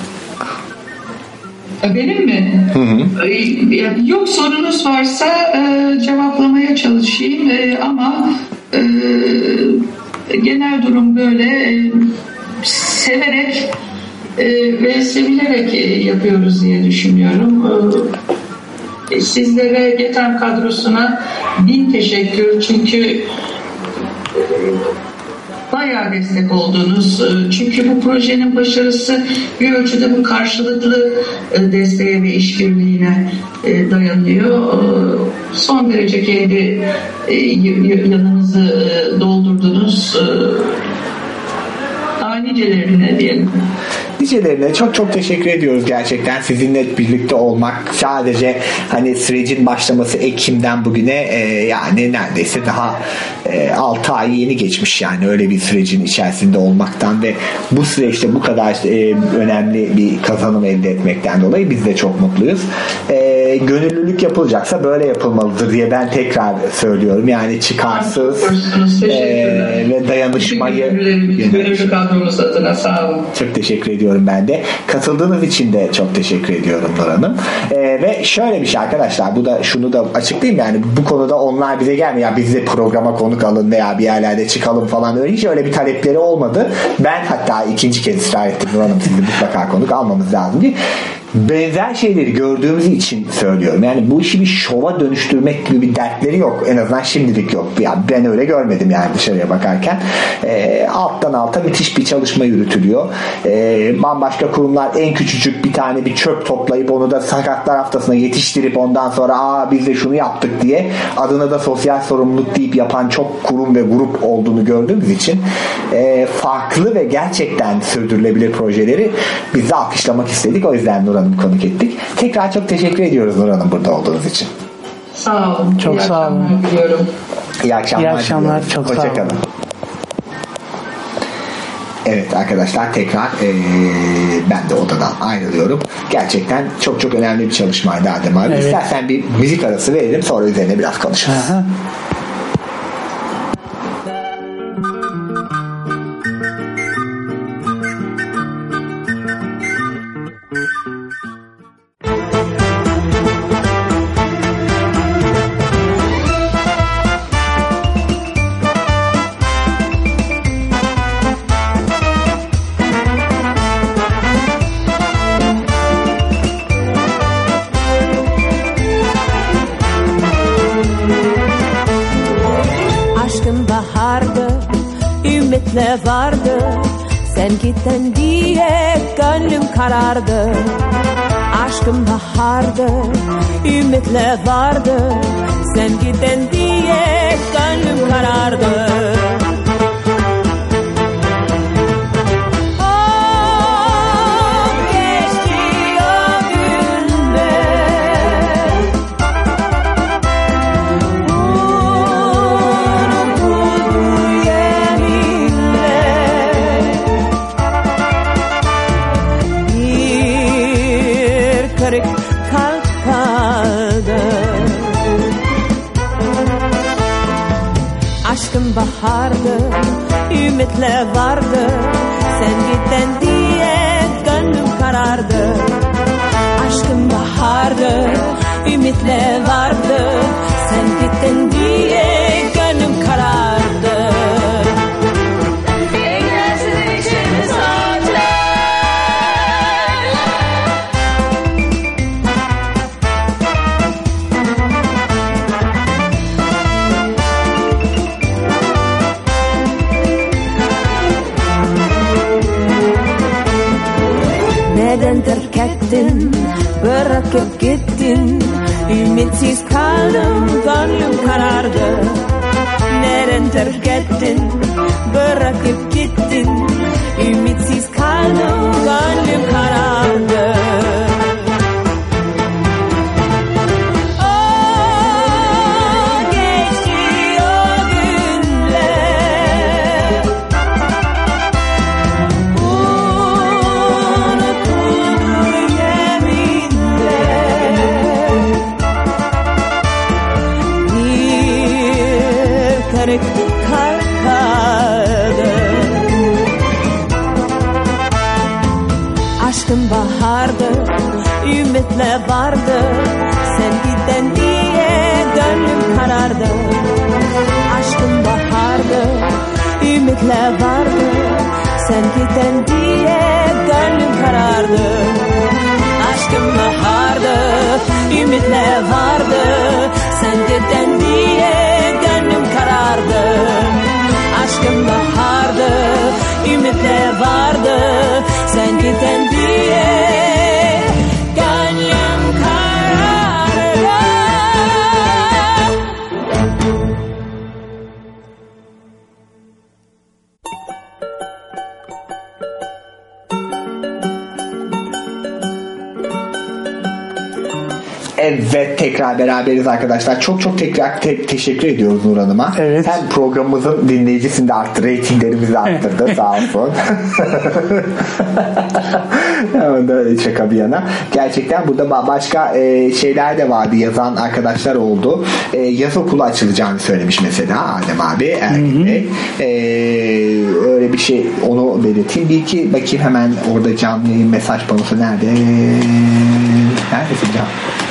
Benim mi? Yok, sorunuz varsa cevaplamaya çalışayım ama genel durum böyle severek ve sevilerek yapıyoruz diye düşünüyorum. Sizlere, GETEM kadrosuna 1000 teşekkür. Çünkü bayağı destek oldunuz. Çünkü bu projenin başarısı bir ölçüde bu karşılıklı desteğe ve işbirliğine dayanıyor. Son derece kendi yanınızı doldurdunuz. Daha nicelerine diyelim. Nicelerine çok çok teşekkür ediyoruz gerçekten. Sizinle birlikte olmak sadece hani sürecin başlaması Ekim'den bugüne yani neredeyse daha 6 ay yeni geçmiş yani öyle bir sürecin içerisinde olmaktan ve bu süreçte bu kadar önemli bir kazanım elde etmekten dolayı biz de çok mutluyuz. Gönüllülük yapılacaksa böyle yapılmalıdır diye ben tekrar söylüyorum. Yani çıkarsız ve dayanışmayı gönüllü kadromuz adına sağ olun. Çok teşekkür ediyorum ben de. Katıldığınız için de çok teşekkür ediyorum Nur Hanım. Ve şöyle bir şey arkadaşlar, bu da şunu da açıklayayım yani bu konuda onlar bize gelmiyor. Ya bizi programa konuk alın veya bir yerlerde çıkalım falan öyle hiç öyle bir talepleri olmadı. Ben hatta ikinci kez ısrar ettim Nur Hanım sizi mutlaka konuk almamız lazım diye. Benzer şeyleri gördüğümüz için söylüyorum. Yani bu işi bir şova dönüştürmek gibi bir dertleri yok. En azından şimdilik yok. Ya ben öyle görmedim yani dışarıya bakarken. Alttan alta müthiş bir çalışma yürütülüyor. Bambaşka kurumlar en küçücük bir tane bir çöp toplayıp onu da sakatlar haftasına yetiştirip ondan sonra biz de şunu yaptık diye adına da sosyal sorumluluk deyip yapan çok kurum ve grup olduğunu gördüğümüz için farklı ve gerçekten sürdürülebilir projeleri biz de alkışlamak istedik. O yüzden Nur Hanım konuk ettik. Tekrar çok teşekkür ediyoruz Nur Hanım burada olduğunuz için. Sağ olun. Çok sağ olun. İyi akşamlar. İyi akşamlar. Çok sağ olun. Hoşçakalın. Evet arkadaşlar tekrar ben de odadan ayrılıyorum. Gerçekten çok çok önemli bir çalışmaydı Adem abi. Evet. İstersen bir müzik arası verelim sonra üzerine biraz konuşuruz. Aha. Aşkım bahardı, ümitle vardı. Sen gittin diye gönlüm karardı. Aşkım bahardı, ümitle vardı. Sen gittin diye gönlüm karardı. Bahardı, ümitle vardı. Sen gittin diye gönlüm karardı. Aşkım bahardı, ümitle vardı. Sen gittin diye gönlüm karardı. Engelsiz içim saatler. Neden terk ettin, bırakıp gittin? Ümitsiz kaldım, gönlüm karardı. Neden terk ettin, bırakıp gittin? Ümitsiz kaldım, gönlüm karardı. Aşkım bahardı, ümitle vardı. Sen gittin diye gönlüm karardı. Aşkım bahardı, ümitle vardı. Sen gittin diye gönlüm karardı. Aşkım bahardı, ümitle vardı. Sen gittin diye gönlüm karardı. Aşkım bahardı, ümitle vardı. Sen gittin diye gönlüm karardı. Evet, tekrar beraberiz arkadaşlar. Çok tekrar teşekkür ediyoruz Nur Hanım'a. Evet. Hem programımızın dinleyicisini de arttı, reytinglerimizi de arttırdı. Sağ olsun. Onda şaka bir yana. Gerçekten burada başka şeyler de vardı. Yazan arkadaşlar oldu. Yaz okulu açılacağını söylemiş mesela Adem abi, Ergin Bey. Öyle bir şey, onu belirteyim. Bir iki bakayım hemen, orada canlı mesaj panosu nerede? Neredesin can?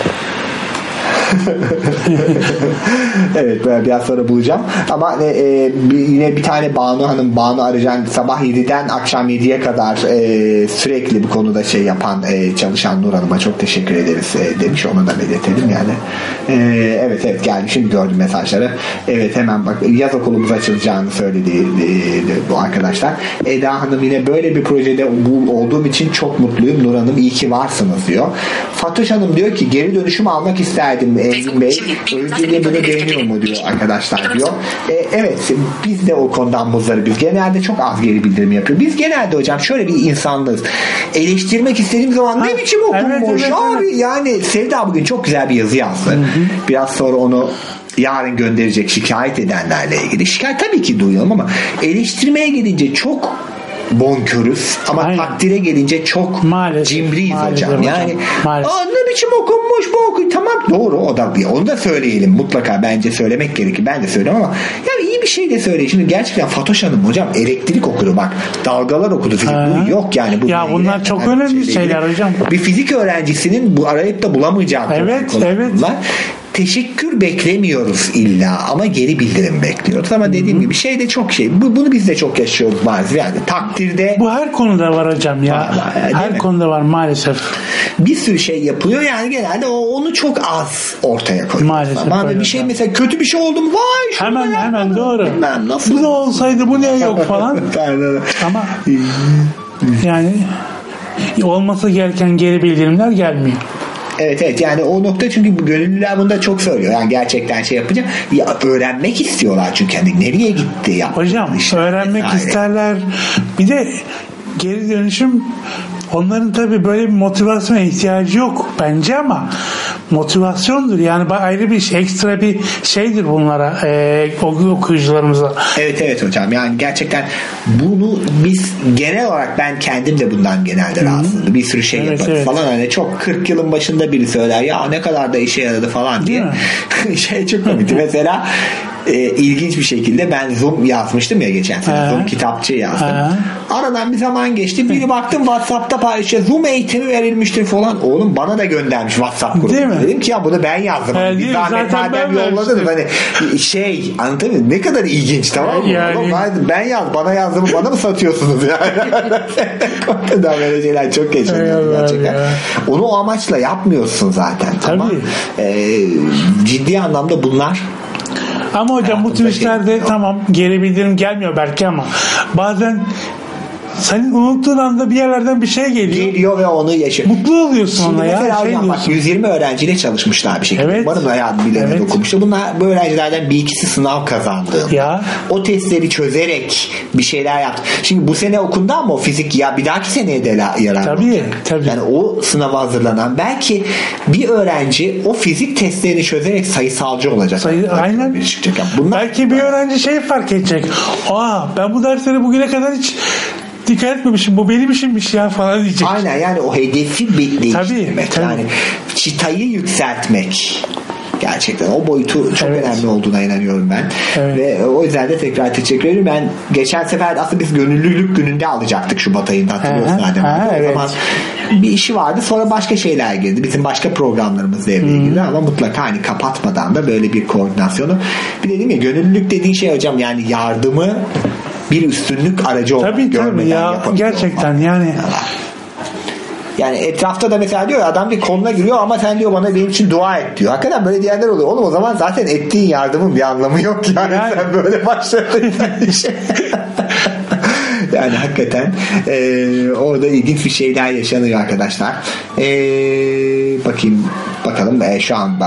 Evet, böyle biraz sonra bulacağım. Ama yine bir tane Banu Hanım, Banu Arıcan, sabah 7'den akşam 7'ye kadar sürekli bu konuda şey yapan, çalışan Nur Hanım'a çok teşekkür ederiz demiş. Onu da belirtelim yani. Evet geldi. Şimdi gördüm mesajları. Evet, hemen bak, yaz okulumuz açılacağını söyledi bu arkadaşlar. Eda Hanım yine böyle bir projede olduğum için çok mutluyum. Nur Hanım iyi ki varsınız diyor. Fatoş Hanım diyor ki geri dönüşüm almak isterdim Engin Bey. Önceliği bunu beğeniyor mu diyor arkadaşlar diyor. Evet, biz de o konudan muzdarı. Biz genelde çok az geri bildirim yapıyoruz. Biz genelde hocam şöyle bir insanlarız. Eleştirmek istediğim zaman ne biçim okunmuş abi. Yani Sevda bugün çok güzel bir yazı yazdı. Biraz sonra onu yarın gönderecek, şikayet edenlerle ilgili. Şikayet tabii ki duyuyorum ama eleştirmeye gelince çok bonkörüz ama takdire gelince çok cimriyiz hocam. Yani ne biçim okunmuş bu okun. Tamam, doğru, o da bir. Onu da söyleyelim mutlaka, bence söylemek gerekir. Ben de söylüyorum ama ya iyi bir şey de söyleyin. Şimdi gerçekten Fatoş Hanım hocam elektrik okudu bak. Dalgalar okudu. Yok yani. Bu ya bunlar çok önemli şeyler hocam. Bir fizik öğrencisinin bu arayıp da bulamayacağı. Evet. Bunlar. teşekkür beklemiyoruz illa ama geri bildirim bekliyoruz. Ama dediğim gibi şey de çok şey. Bunu biz de çok yaşıyoruz maalesef. Yani takdirde. Bu her konuda var hocam ya. Her konuda var maalesef. Bir sürü şey yapılıyor yani genelde onu çok az ortaya koyuyor. Maalesef. Ama bir şey mesela kötü bir şey oldu mu? Vay hemen doğru. Nasıl? Bu da olsaydı bu niye yok falan. Ama yani olması gereken geri bildirimler gelmiyor. Evet yani o nokta çünkü gönüllüler bunu da çok söylüyor. Yani gerçekten şey yapınca öğrenmek istiyorlar çünkü hani nereye gitti ya. Hocam öğrenmek isterler. Bir de geri dönüşüm onların tabii böyle bir motivasyona ihtiyacı yok bence ama motivasyondur. Yani ayrı bir şey, ekstra bir şeydir bunlara okuyucularımıza. Evet hocam. Yani gerçekten bunu biz genel olarak ben kendim de bundan genelde rahatsızım. Bir sürü şey yaparız falan. Hani çok 40 yılın başında biri söyler ya ne kadar da işe yaradı falan diye. Şey çok komikti. Mesela ilginç bir şekilde ben Zoom yazmıştım ya geçen sene. Zoom kitapçı yazdım. Aradan bir zaman geçti. Biri baktım WhatsApp'ta paylaşıyor. Zoom eğitimi verilmiştir falan. Oğlum bana da göndermiş WhatsApp grubuna. Dedim ki ya bunu ben yazdım. Bir zahmet madem yolladın. Hani anlatabiliyor muyum? Ne kadar ilginç, tamam mı? Yani. Oğlum, ben bana yazdığımı bana mı satıyorsunuz yani? Daha böyle şeyler çok yaşanıyor gerçekten. Ya. Onu o amaçla yapmıyorsun zaten. Tabii. Ama ciddi anlamda bunlar. Ama hocam bu tür işlerde tamam geri bildirim gelmiyor belki ama bazen senin unuttuğun anda bir yerlerden bir şey geliyor ve onu yaşıyor. Mutlu oluyorsun şimdi ona ya. Şey bak 120 öğrenciyle çalışmışlar bir şekilde. Umarım hayatım birilerine dokunmuştu. Bunlar bu öğrencilerden bir ikisi sınav kazandı. O testleri çözerek bir şeyler yaptı. Şimdi bu sene okundu ama o fizik ya bir dahaki seneye de yarar. Tabii. Yani o sınava hazırlanan belki bir öğrenci o fizik testlerini çözerek sayısalcı olacak. Aynen. Belki bir öğrenci şey fark edecek. Ben bu dersleri bugüne kadar hiç dikkat etmemişim. Bu benim işimmiş ya falan diyecek. Aynen yani o hedefi değiştirmek. Tabii. Yani çıtayı yükseltmek. Gerçekten o boyutu çok önemli olduğuna inanıyorum ben. Ve o yüzden de tekrar teşekkür ederim. Ben geçen sefer aslında biz gönüllülük gününde alacaktık Şubat ayında, hatırlıyorsun Adem. O zaman bir işi vardı. Sonra başka şeyler girdi. Bizim başka programlarımız devreye girdi ama mutlaka hani kapatmadan da böyle bir koordinasyonu. Bir dedim ya gönüllülük dediğin şey hocam yani yardımı bir üstünlük aracı olarak görmeden yapabiliyor. Gerçekten yani. Yani etrafta da mesela diyor adam bir konuna giriyor ama sen diyor bana benim için dua et diyor. Hakikaten böyle diyenler oluyor. Oğlum o zaman zaten ettiğin yardımın bir anlamı yok yani. Sen böyle başladın. Yani hakikaten orada ilginç bir şeyler yaşanıyor arkadaşlar. Bakalım şu an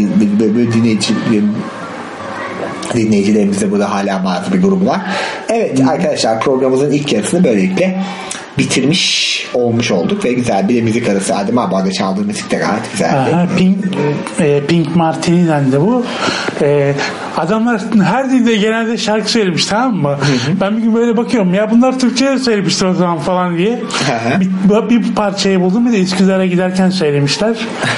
dinleyicilerimizde burada hala bazı bir grubu var. Evet arkadaşlar programımızın ilk yarısını böylelikle bitirmiş olmuş olduk ve güzel bir de müzik arası Adem Abade çaldığı müzik de gayet güzeldi. Pink Martini'den de bu. Adamlar her dilde genelde şarkı söylemiş, tamam mı? Ben bir gün böyle bakıyorum ya bunlar Türkçe söylemişler o zaman falan diye. bir parçayı buldum, bir de Üsküdar'a giderken söylemişler.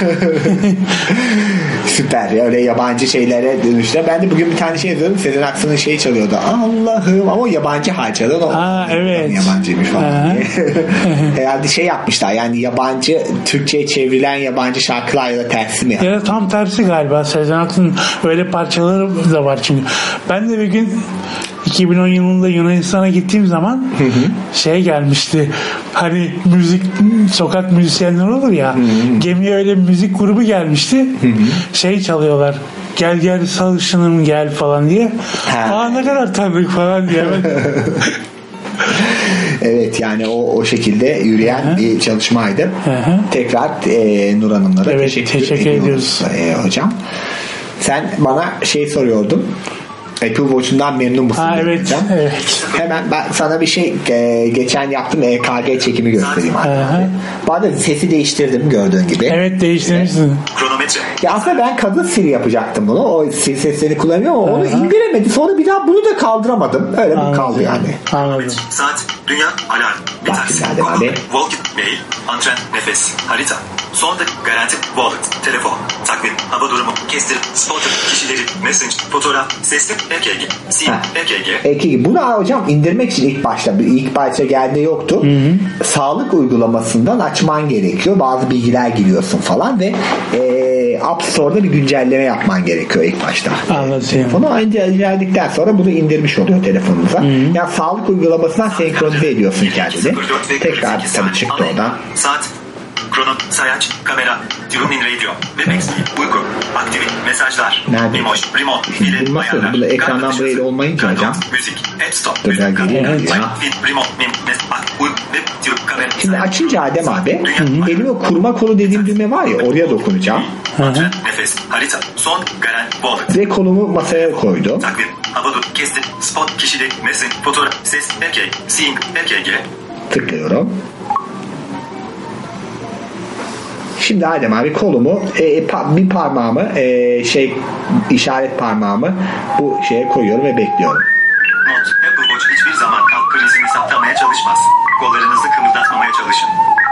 Süper ya, öyle yabancı şeylere dönüşler. Ben de bugün bir tane şey yazıyordum. Sezen Aksu'nun şeyi çalıyordu. Allah'ım, ama o yabancı harcadı. Evet. Yabancıymış falan diye. Herhalde şey yapmışlar yani yabancı Türkçe'ye çevrilen yabancı şarkılar ya da tersi mi? Ya tam tersi galiba. Sezen Aksu'nun öyle parçaları da var çünkü. Ben de bir gün 2010 yılında Yunanistan'a gittiğim zaman şey gelmişti. Hani sokak müzisyenler olur ya. Gemiye öyle bir müzik grubu gelmişti. Şey çalıyorlar. Gel sarışınım gel falan diye. Ne kadar tanıdık falan diye. Evet yani o şekilde yürüyen bir çalışmaydı. Tekrar Nur Hanımlara teşekkür ediyoruz hocam. Sen bana şey soruyordun. Apple Watch'undan memnun musun? Evet. Hemen ben sana bir şey geçen yaptım EKG çekimi göstereyim. Bazen sesi değiştirdim gördüğün gibi. Evet, değiştirmişsin. Kronometre. Ya aslında ben kadın Siri yapacaktım bunu. O Siri seslerini kullanıyor ama onu indiremedi. Sonra bir daha bunu da kaldıramadım. Öyle bir kaldı yani. Anladım. Saat, dünya, alarm, Bak, konu, walkie, mail, antren, nefes, harita, Son dakika garanti, wallet, telefon, takvim, hava durumu, kestir, spotter, kişileri, messenger, fotoğraf, sesli, EKG, sim, EKG. EKG. Bunu hocam indirmek için ilk başta geldiğinde yoktu. Sağlık uygulamasından açman gerekiyor. Bazı bilgiler giriyorsun falan ve App Store'da bir güncelleme yapman gerekiyor ilk başta. Anladım. Telefonu geldikten sonra bunu indirmiş oluyor telefonunuza. Yani sağlık uygulamasından senkronize ediyorsun kendini. Tekrar tabii çıktı oradan. Saat, krono, sayaç, kamera, TuneIn Radio, Webex, uyku, aktivit, mesajlar, emoji, remote, bile, ayarlar, bu da ekrandan böyle olmayınca hocam. Müzik, App Store, müzik, remote, kamera. Şimdi açınca Adem abi elime kurma kolu dediğim düğme var ya, oraya dokunacağım. Nefes, harita, son, garan, wallet. Ve kolumu masaya koydu. Takvim, hava dur, kestim, spot, kişilik, mesin, fotoğraf, ses, EKG, sync, EKG. Tıklıyorum. Şimdi Adem abi kolumu bir parmağımı işaret parmağımı bu şeye koyuyorum ve bekliyorum. Not, Apple Watch hiçbir zaman kalp krizini saptamaya çalışmaz. Kollarınızı kımıldatmamaya çalışın.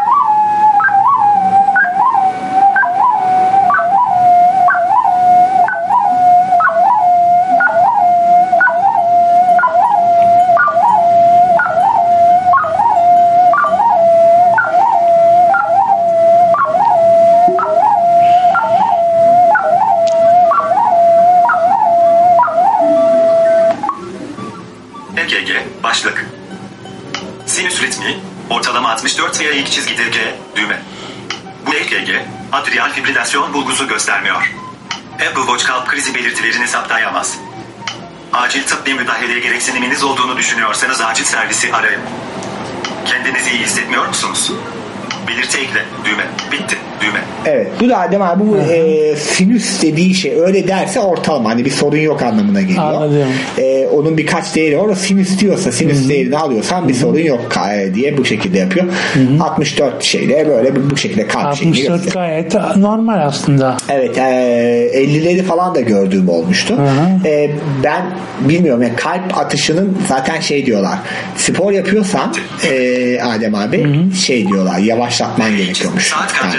EKG, başlık. Sinüs ritmi, ortalama 64 veya ilk çizgide G, düğme. Bu EKG, atrial fibrilasyon bulgusu göstermiyor. Apple Watch kalp krizi belirtilerini saptayamaz. Acil tıbbi müdahaleye gereksiniminiz olduğunu düşünüyorsanız acil servisi arayın. Kendinizi iyi hissetmiyor musunuz? Belirti ekle, düğme, bitti, düğme. Evet, bu da Adem abi bu sinüs dediği şey öyle derse ortalama, hani bir sorun yok anlamına geliyor. Anladım. Onun birkaç değeri var. O sinüs diyorsa, sinüs değerini alıyorsan bir sorun yok diye bu şekilde yapıyor. 64 şeyle böyle bu şekilde kalp şeklini gösteriyor. 64 gayet normal aslında. Evet, 50'leri falan da gördüğüm olmuştu. Ben bilmiyorum yani kalp atışının zaten şey diyorlar. Spor yapıyorsan Adem abi şey diyorlar, yavaşlatman gerekiyormuş.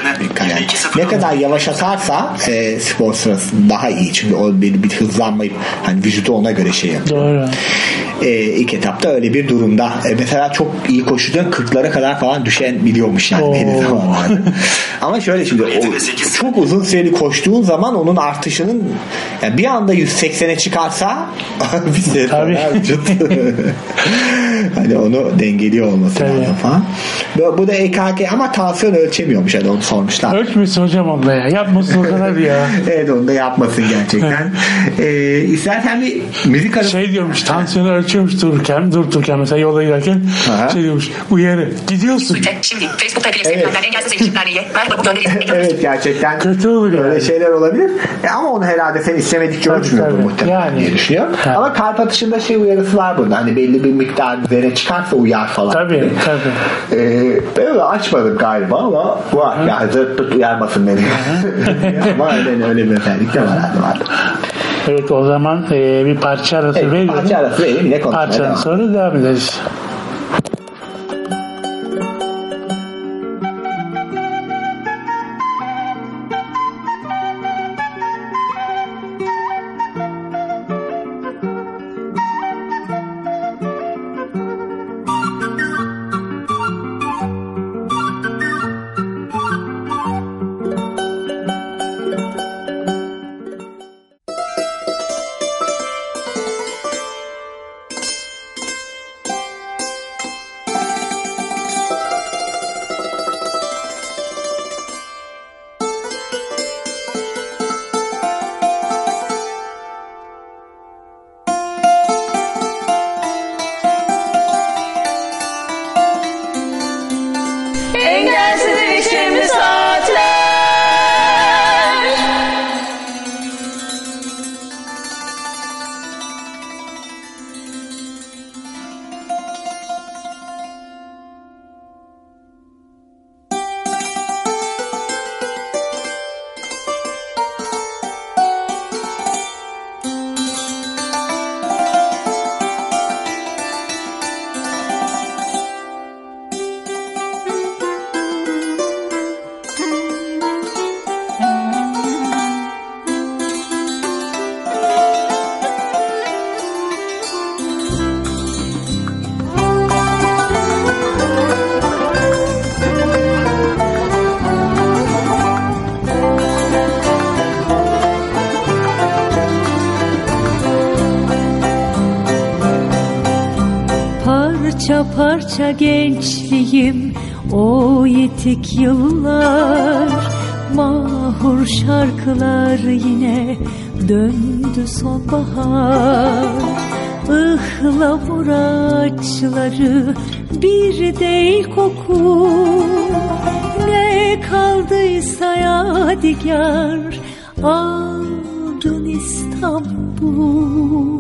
Ne kadar yavaş atarsa spor sırasında daha iyi. Çünkü o bir hızlanmayıp hani vücudu ona göre şey yapıyor. Doğru. İlk etapta öyle bir durumda. Mesela çok iyi koşudan 40'lara kadar falan düşen biliyormuş yani belli zamanlarda. Ama şöyle şimdi çok uzun süreli koştuğun zaman onun artışının yani bir anda 180'e çıkarsa bir süre sonra vücut hani onu dengeliyor olması lazım falan. Bu da EKG ama tansiyon ölçemiyormuş, hani onu sormuşlar. Ölçmesin hocam onda ya. Yapmasın o kadar ya. Evet, onu da yapmasın gerçekten. İstersen bir müzik arası. Şey diyormuş, tansiyonu ölçüyormuş dururken mesela yolda giderken şey diyormuş, uyarı gidiyorsun. Şimdi Facebook'ta Instagram'dan engelsiz erişimler diye merhaba bu gönderi. Evet, gerçekten kötü olur yani. Öyle şeyler olabilir. Ama onu herhalde sen istemedikçe ölçmüyordur muhtemelen diye düşünüyorum. Ama kalp atışında şey uyarısı var burada. Hani belli bir miktar üzerine çıkarsa uyar falan. Tabii. Öyle açmadım galiba ama var. Yani zırt pırt uyarmasın beni. Ama öyle bir özellik de var. Evet, o zaman bir parça arası verelim. Parça arası verelim. Yine konuşmaya parçanın devam. sonra devam ederiz. Parça parça gençliğim o yitik yıllar, mahur şarkılar yine döndü sonbahar. Ihlamur ağaçları bir değil koku, ne kaldıysa yadigar aldın İstanbul.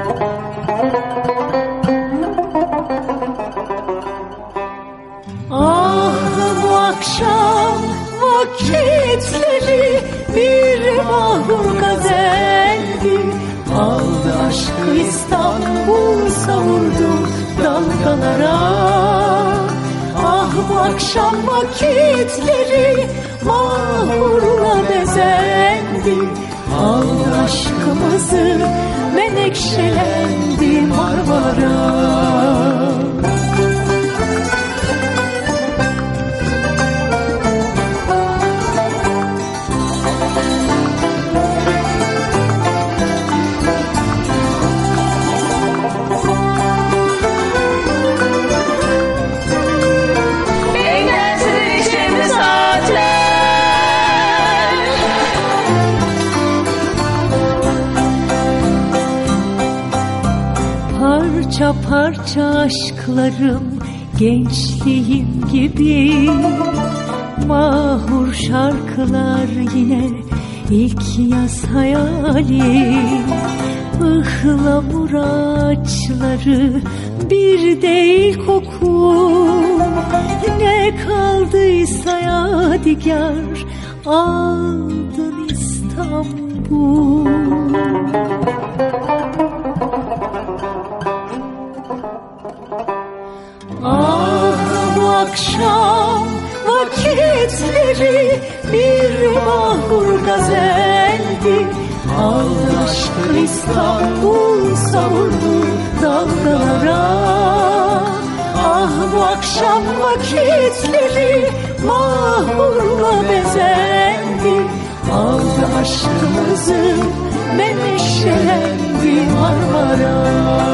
Ah bu akşam vakitleri bir mahur gazeldi, aldı aşkı İstanbul savurdu dalgalara. Ah bu akşam vakitleri mahurla bezendi, aldı aşkımızı menekşelendi Marmara. Parça parça aşklarım gençliğim gibi, mahur şarkılar yine ilk yaz hayali. Ihlamur ağaçları bir değil koku, ne kaldıysa yadigar aldın İstanbul. Ah bu akşam vakitleri bir mahur gazeldi, aldı aşkı İstanbul savurdu dalgalara. Ah bu akşam vakitleri mahurla bezendi, aldı aşkımızı menekşelendi Marmara.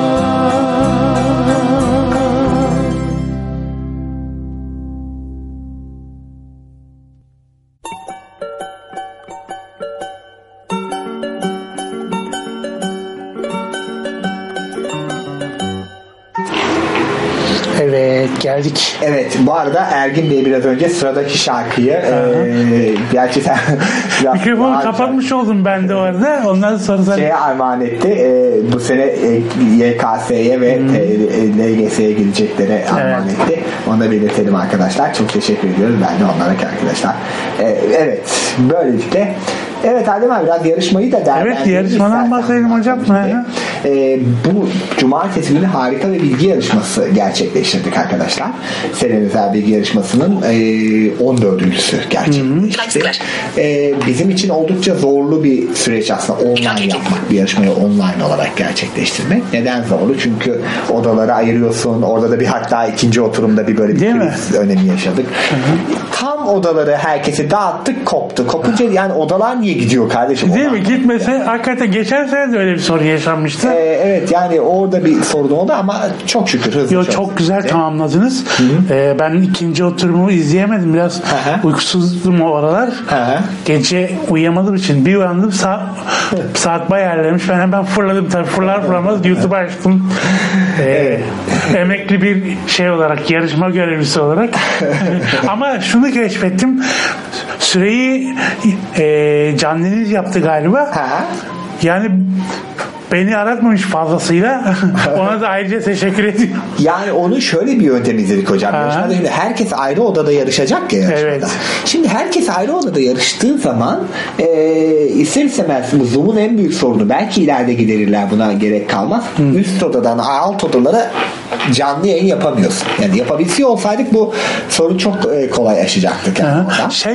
Evet, geldik. Evet, bu arada Ergin Bey biraz önce sıradaki şarkıyı gerçekten mikrofonu kapatmış oldum ben de orada. Ondan sonra şeye armağan etti. Bu sene YKS'ye ve LGS'ye gideceklere armağan etti. Onu da belirtelim arkadaşlar. Çok teşekkür ediyoruz. Ben de onlara arkadaşlar. Evet, böylelikle evet Adem abi biraz yarışmayı da değerlendirelim. Evet, yarışmadan bahsedelim hocam. Bu cumartesi günü harika bir bilgi yarışması gerçekleştirdik arkadaşlar. Selen Özel Bilgi Yarışması'nın 14.'sü gerçekleşti. Bizim için oldukça zorlu bir süreç aslında online yapmak, bir yarışmayı online olarak gerçekleştirmek. Neden zorlu? Çünkü odaları ayırıyorsun. Orada da bir hatta ikinci oturumda bir böyle bir kriz önemi yaşadık. Tam odaları herkese dağıttık, koptu. Kopunca yani odalar niye gidiyor kardeşim? Değil mi? Gitmese hakikaten geçen sene de öyle bir sorun yaşanmıştı. Evet yani orada bir sorun oldu ama çok şükür hızlı. Çok güzel tamamladınız. Ben ikinci oturumu izleyemedim. Biraz uykusuzdum o aralar. Gece uyuyamadığım için bir uyandım saat bayağı ilerlemiş. Ben hemen fırladım tabii. Fırlamaz YouTube açtım. Emekli bir şey olarak, yarışma görevlisi olarak. Ama şunu keşfettim. Süreyi Can Deniz yaptı galiba. Yani beni aratmamış fazlasıyla. Ona da ayrıca teşekkür ediyorum. Yani onun şöyle bir yöntem izledik hocam. Yarışmada şimdi herkes ayrı odada yarışacak ya yarışmada. Evet. Şimdi herkes ayrı odada yarıştığı zaman ister istemez bu Zoom'un en büyük sorunu, belki ileride giderirler, buna gerek kalmaz. Üst odadan alt odalara canlı yayın yapamıyorsun. Yani yapabilse olsaydık bu sorun çok kolay aşacaktık. Yani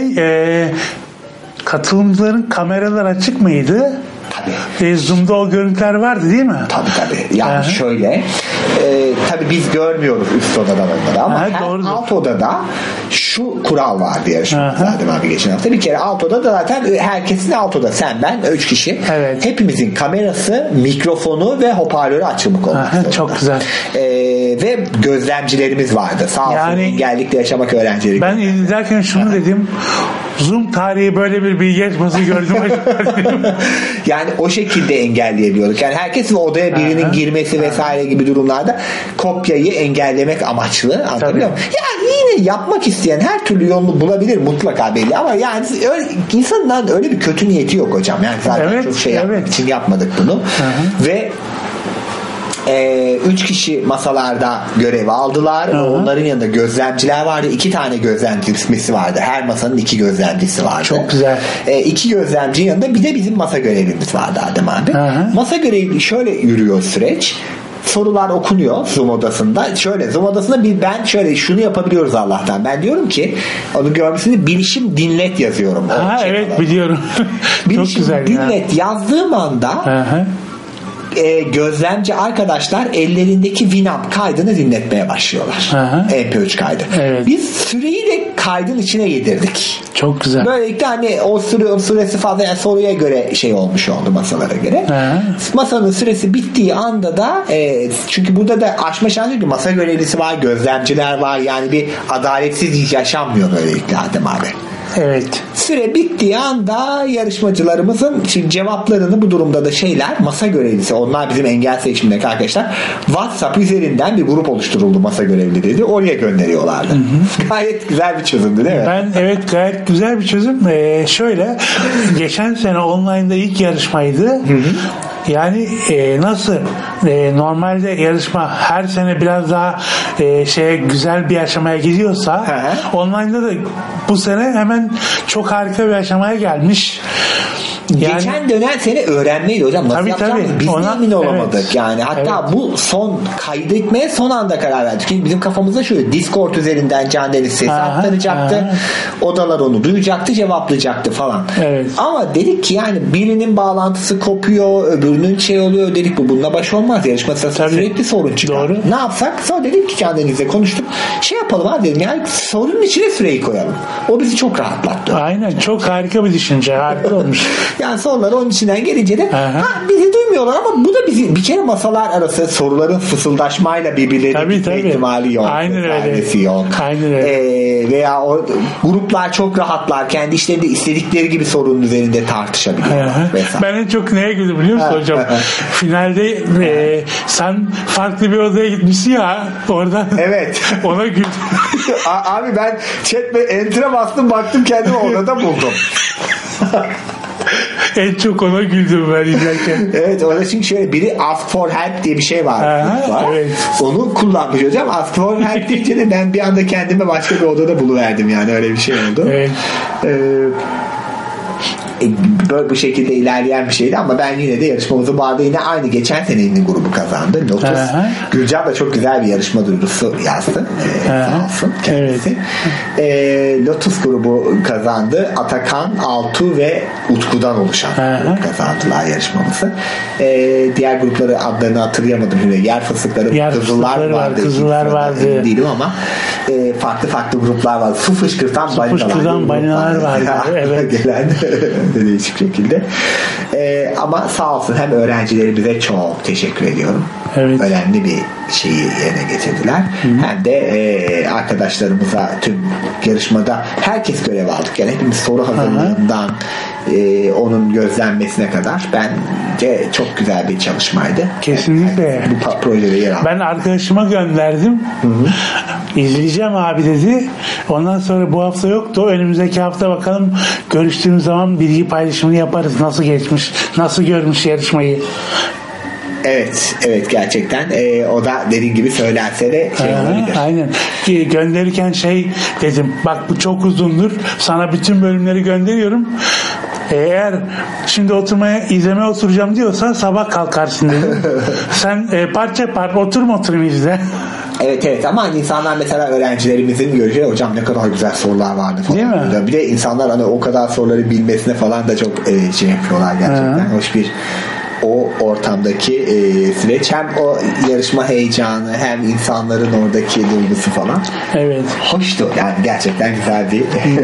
katılımcıların kameralar açık mıydı? Tabii. Zoom'da o görüntüler vardı değil mi? Tabii. Yani şöyle tabii biz görmüyoruz üst odadan onları ama doğrudur. alt odada şu kural vardı yarışmamızda abi geçen hafta. Bir kere alt odada zaten herkesin alt oda, sen ben 3 kişi. Evet. Hepimizin kamerası, mikrofonu ve hoparlörü açılmış olmak zorunda. Çok güzel. Ve gözlemcilerimiz vardı. Sağ olsun Yani, engellikle yaşamak öğrencileri. Ben izlerken şunu dedim. Zoom tarihi böyle bir bilgi yarışması gördüm. Yani o şekilde engelleyebiliyorduk. Yani herkes odaya birinin girmesi vesaire gibi durumlarda kopyayı engellemek amaçlı. Anlatabiliyor muyum? Yani yine yapmak isteyen her türlü yolunu bulabilir mutlaka belli ama yani insanların öyle bir kötü niyeti yok hocam. Yani zaten çok şey yapmak için yapmadık bunu. Ve 3 kişi masalarda görev aldılar. Onların yanında gözlemciler vardı. 2 tane gözlemcisi vardı. Her masanın 2 gözlemcisi vardı. Çok güzel. 2 gözlemcinin yanında bir de bizim masa görevlimiz vardı Adem abi. Masa görevi şöyle yürüyor süreç. Sorular okunuyor Zoom odasında. Zoom odasında ben şöyle şunu yapabiliyoruz Allah'tan. Ben diyorum ki onu görmüşsünüz, bilişim dinlet yazıyorum. Evet biliyorum. Çok güzel. Dinlet yazdığım anda gözlemci arkadaşlar ellerindeki Winamp kaydını dinletmeye başlıyorlar. MP3 kaydı. Evet. Biz süreyi de kaydın içine yedirdik. Çok güzel. Böylelikle hani o süresi fazla, yani soruya göre şey olmuş oldu, masalara göre. Masanın süresi bittiği anda da çünkü burada da aşma şansı yok ki, masa görevlisi var, gözlemciler var, yani bir adaletsiz yaşanmıyor böylelikle Adem abi. Evet. Süre bittiği anda yarışmacılarımızın şimdi cevaplarını bu durumda da masa görevlisi, onlar bizim engel seçimindeki arkadaşlar, WhatsApp üzerinden bir grup oluşturuldu, masa görevli dedi. Oraya gönderiyorlardı. Gayet güzel bir çözümdü değil mi? Evet gayet güzel bir çözüm. Şöyle geçen sene online'da ilk yarışmaydı. Yani nasıl normalde yarışma her sene biraz daha güzel bir aşamaya gidiyorsa online'da da bu sene hemen çok harika bir aşamaya gelmiş. Geçen dönem sene öğrenmeydi hocam. Nasıl yapacağımız biz de emin olamadık. Evet. Yani hatta bu son kaydetmeye son anda karar verdik. Çünkü bizim kafamızda şöyle Discord üzerinden Can Deniz sesi aktaracaktı. Odalar onu duyacaktı, cevaplayacaktı falan. Evet. Ama dedik ki yani birinin bağlantısı kopuyor, öbürünün oluyor, dedik bununla baş olmaz. Yarışma sırasında sürekli sorun çıkar. Doğru. Ne yapsak? Sonra dedik ki Can Deniz'le konuştuk. Yapalım abi dedim, yani sorunun içine süreyi koyalım. O bizi çok rahatlattı. Aynen, çok harika bir düşünce. Harika olmuş. Yani sorular onun içinden gelince de bizi duymuyorlar ama bu da bizi bir kere masalar arası soruların fısıldaşmayla birbirlerine gitme ihtimali yok. Aynen öyle. Yok. Aynen öyle. Veya o gruplar çok rahatlar. Kendi işlerinde istedikleri gibi sorunun üzerinde tartışabiliyorlar. Ben en çok neye güldüm biliyor musun hocam? Finalde sen farklı bir odaya gitmişsin ya orada. Evet. Ona güldüm. Abi ben enter'a bastım, baktım kendimi odada buldum. En çok ona güldüm ben izlerken. Evet, orada çünkü şöyle biri Ask for Help diye bir şey var. Evet. Onu kullanmış hocam. Ask for Help deyince de ben bir anda kendime başka bir odada buluverdim, yani öyle bir şey oldu. Evet. Böyle bu şekilde ilerleyen bir şeydi ama ben yine de yarışmamızı bu arada yine aynı geçen senenin grubu kazandı. Lotus. Gülcan da çok güzel bir yarışma duyurusu yazdı. Sağ olsun kendisi. Lotus grubu kazandı. Atakan, Altu ve Utku'dan oluşan grup kazandılar yarışmamızı. Diğer grupları adlarını hatırlayamadım. Yer Fıstıkları, Kızıllar vardı. Kızıllar vardı. Değilim ama farklı gruplar vardı. Su fışkırtan balinalar vardı. Evet. Gelen değişik şekilde. Ama sağ olsun hem öğrencilerimize çok teşekkür ediyorum. Evet. Önemli bir şeyi yerine getirdiler. Hem de arkadaşlarımıza tüm yarışmada herkes görev aldık. Yani hepimiz soru hazırlığından onun gözlenmesine kadar bence çok güzel bir çalışmaydı. Kesinlikle. Bu projede yer aldım. Ben arkadaşıma gönderdim. İzleyeceğim abi dedi. Ondan sonra bu hafta yoktu. Önümüzdeki hafta bakalım, görüştüğümüz zaman bilgi paylaşımını yaparız. Nasıl geçmiş, nasıl görmüş yarışmayı. Evet gerçekten o da dediğin gibi söylerse de olabilir. Aynen. Gönderirken dedim, bak bu çok uzundur. Sana bütün bölümleri gönderiyorum. Eğer şimdi izlemeye oturacağım diyorsa sabah kalkarsın dedim. Sen parça oturayım izle. Evet ama insanlar mesela öğrencilerimizin görüşü, hocam ne kadar güzel sorular vardı falan. Değil mi? Bir de insanlar hani o kadar soruları bilmesine falan da çok yapıyorlar gerçekten. Hoş bir o ortamdaki süreç, hem o yarışma heyecanı hem insanların oradaki duygusu falan. Evet. Hoştu. Yani gerçekten güzel bir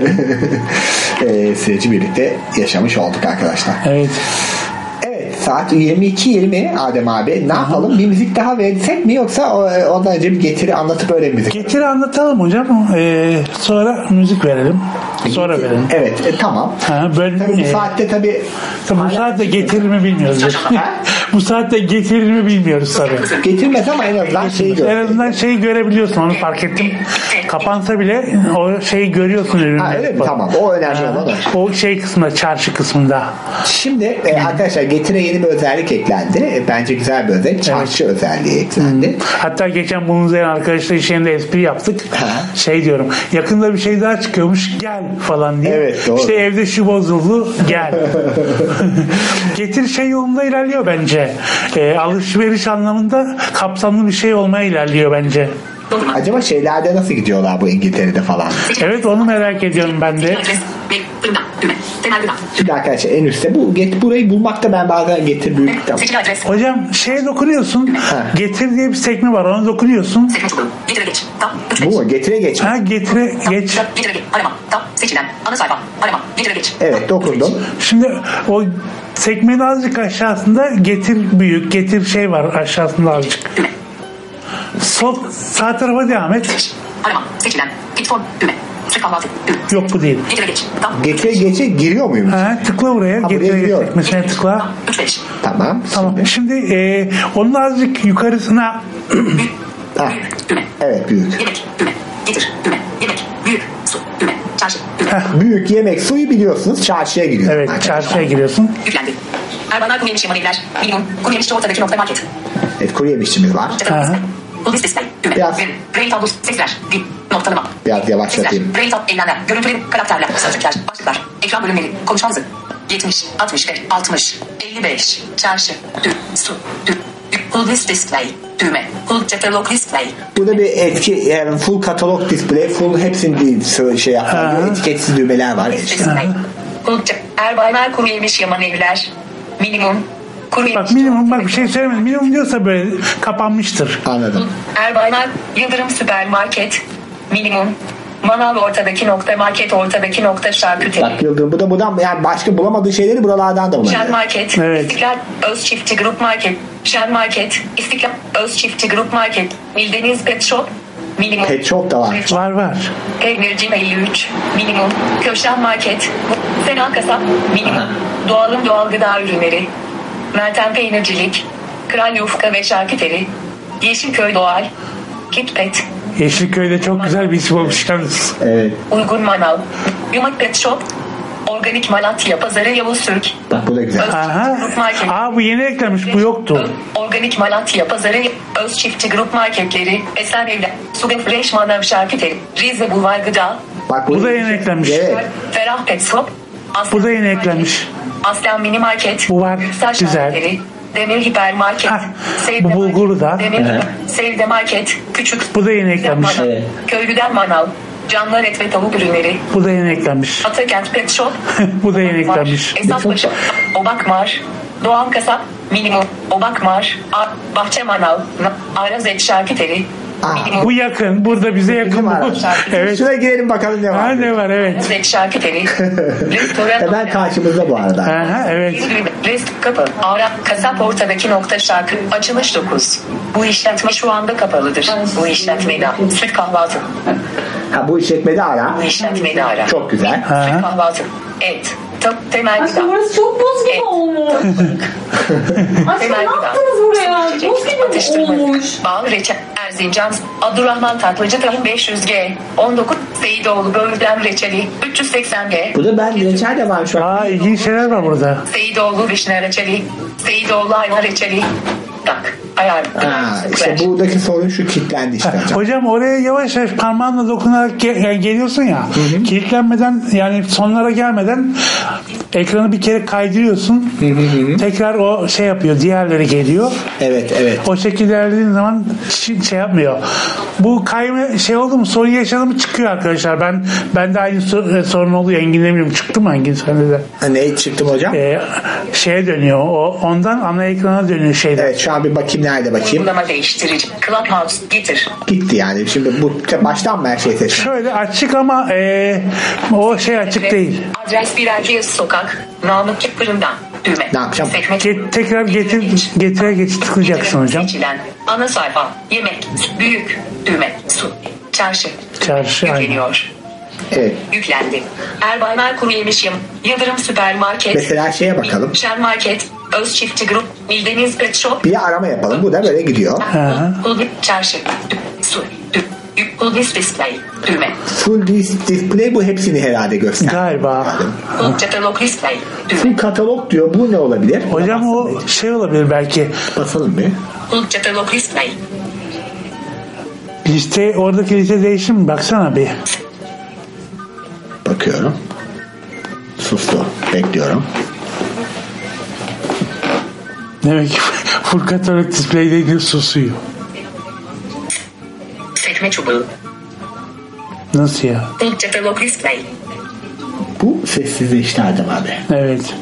süreci birlikte yaşamış olduk arkadaşlar. Evet. Evet, saat 22:20 Adem abi. Ne yapalım? Bir müzik daha versek mi, yoksa ondan önce bir getiri anlatıp öyle müzik? Getiri anlatalım hocam. Sonra müzik verelim. Sonra verelim. Evet, tamam. Böyle, tabii bu saatte tabii bu saatte getirir mi bilmiyoruz. Bu saatte getirir mi bilmiyoruz tabii. Getirmez ama en azından şeyi en azından şeyi görebiliyorsun, onu fark ettim. Kapansa bile o şeyi görüyorsun ürünü. Öyle mi? Tamam. O önemli olan o. O şey kısmında, çarşı kısmında. Şimdi arkadaşlar Getire yeni bir özellik eklendi. Bence güzel bir özellik. Çarşı özelliği eklendi. Hatta geçen bunun üzerine arkadaşlar iş yerinde espri yaptık. Şey diyorum, yakında bir şey daha çıkıyormuş, gel falan diye. Evet, doğru. İşte evde şu bozuldu, gel. Getir şey yolunda ilerliyor bence. Alışveriş anlamında kapsamlı bir şey olmaya ilerliyor bence. Acaba şeylerde nasıl gidiyorlar bu İngiltere'de falan? Evet, onu merak ediyorum ben de. Şimdi arkadaşlar en üstte burayı bulmakta ben bazen getir büyük. Hocam şeye dokunuyorsun. Getir diye bir sekme var, ona dokunuyorsun. Bu mu? Getire geç. Getire geç. Evet, dokundum. Şimdi o sekmenin azıcık aşağısında getir büyük, getir şey var aşağısında azıcık. Sağ tarafa devam et. Yok, bu değil. Getire geçe giriyor muyum? Tıkla buraya. Getire sekmesine tıkla. Tamam. Şimdi onun azıcık yukarısına evet, büyük. Büyük yemek suyu biliyorsunuz, çarşıya giriyor. Evet, çarşıya giriyorsun. Yüklendi. Erbanar kuru yemiş yaman evler. Minimum kuru yemişçi ortadaki nokta market. Evet, kuru yemişçimiz var. List display. Biraz. Braille tablo sesler. Noktalama. Biraz yavaşlatayım. Braille tab eylemler. Görüntüleri, karakterler, sözcükler, başlıklar, ekran bölümleri, konuşma hızı. 70, 60, 60, 55, çarşı, su, full list display, düğme, full catalog display. Bu da bir etki, yani full katalog display, full hepsini şey yapan etiketsiz düğmeler var. Full Erbaymer kuru yemiş yaman evler. Minimum. Bak minimum, bak bir şey söylemedim. Minimum diyorsa böyle kapanmıştır. Anladım. Erbaymer Yıldırım süpermarket. Minimum. Manav ortadaki nokta, market ortadaki nokta, şarküteri. Bak Yıldırım, bu da buradan, yani başka bulamadığı şeyleri buralardan da bulabilir. Şen Market, evet. İstiklal Öz Çiftçi Grup Market, Şen Market, İstiklal Öz Çiftçi Grup Market, Bildeniz Pet Shop, minimum. Pet Shop da var. Var. Peynircim 53, minimum. Köşen Market, Sena Kasap, minimum. Doğalın doğal gıda ürünleri, Meltem Peynircilik, Kral Yufka ve Şarküteri, Yeşilköy Doğal, Kitpet, Yeşilköy'de çok güzel bir isim olmuş yalnız. Evet. Uygun Manav, Yumak Pet Shop, Organik Malatya Pazarı Yavuz Türk. Bak bu da güzel. Bu yeni eklemiş, bu yoktu. Organik Malatya Pazarı, Öz Çiftçi Grup Marketleri, Esen Evler, Suga Fresh Manav Şarküteri, Rize Bulvar Gıda. Bak bu da yeni eklenmiş. Evet. Ferah Pet Shop, Bu da yeni eklenmiş. Aslan Mini Market, Bu var. Güzel. Demir Hipermarket, bu bulguru da. Sevde Market, Küçük. Bu da yeni eklenmiş. Köylüden Manav, canlar et ve tavuk ürünleri. Bu da yeni eklenmiş. Atakent Pet Shop. Bu da yeni eklenmiş. Esasbaşı, Obakmar, Doğan Kasap, Minimum, Obakmar, Bahçe Manav, Araz Et Şarküteri. Bu yakın. Burada bize yakın. Evet. Şuraya girelim bakalım ne var. Ne var, evet. Araz Et Şarküteri. Hemen karşımızda bu arada. Evet. Rest kapı. Ara kasap ortadaki nokta şarkı. Açılış 9. Bu işletme şu anda kapalıdır. Bu işletmede süt kahvaltı. Bu işletmede ara. Bu işletmede ara. Çok güzel. Süt kahvaltı. Et. Temel gıda. Aşkım burası çok buz gibi olmuş. Aşkım ne yaptınız buraya? Buz gibi olmuş. Bal reçel. Erzincan. Abdurrahman Tatlıcı Tahım 500G. 19. Seyidoğlu Böğürden Reçeli 380G. Bu da ben reçel de var şu an. İlginç şeyler var burada. Seyidoğlu Vişne Reçeli. Seyidoğlu Ayva Reçeli. Tak. Ayar. İşte buradaki sorun şu, kilitlendi işte hocam. Hocam oraya yavaş yavaş parmağınla dokunarak geliyorsun ya. Kilitlenmeden, yani sonlara gelmeden ekranı bir kere kaydırıyorsun. Tekrar o şey yapıyor. Diğerleri geliyor. Evet. O şekilde ilerlediğin zaman şey yapmıyor. Bu kayma şey oldu mu, sorun yaşadı mı çıkıyor arkadaşlar. Ben de aynı sorun oluyor. Engin'le bilmiyorum. Çıktı mı Engin sende de? Ne çıktım hocam? Şeye dönüyor. Ondan ana ekrana dönüyor şeyden. Evet, şu an bir bakayım, nerede bakayım. Uygulama değiştirici. Clubhouse getir. Gitti yani. Şimdi bu baştan mı her şey seçtim? Şöyle açık ama o şey açık değil. Adres Birerciyes Sokak. Namık Fırından. Düğme. Ne yapacağım? Tekrar getire tıklayacaksın hocam. Seçilen. Ana sayfa. Yemek. Büyük. Düğme. Su. Çarşı. Yükleniyor. Evet. Yüklendi. Erbaymer Kuru Yemişim. Yıldırım Süpermarket. Mesela şeye bakalım. Şen Market. Öz Çiftçi Grup. Mildeniz Pet Shop. Bir arama yapalım. Bu da böyle gidiyor. Çarşı. Su. Full Display. Düğme. Full Display, bu hepsini herhalde göster. Galiba. Full Katalog Display. Full katalog diyor. Bu ne olabilir? Hocam o şey olabilir belki. Basalım bir. Full Katalog Display. Liste, oradaki liste değişti mi? Baksana bir. Bakıyorum. Sustu. Bekliyorum. Demek ki full katalog display'de ilgili susuyor. Sekme çubuğu. Nasıl ya? Full Katalog Display. Bu sessizleşti Adem abi. Evet.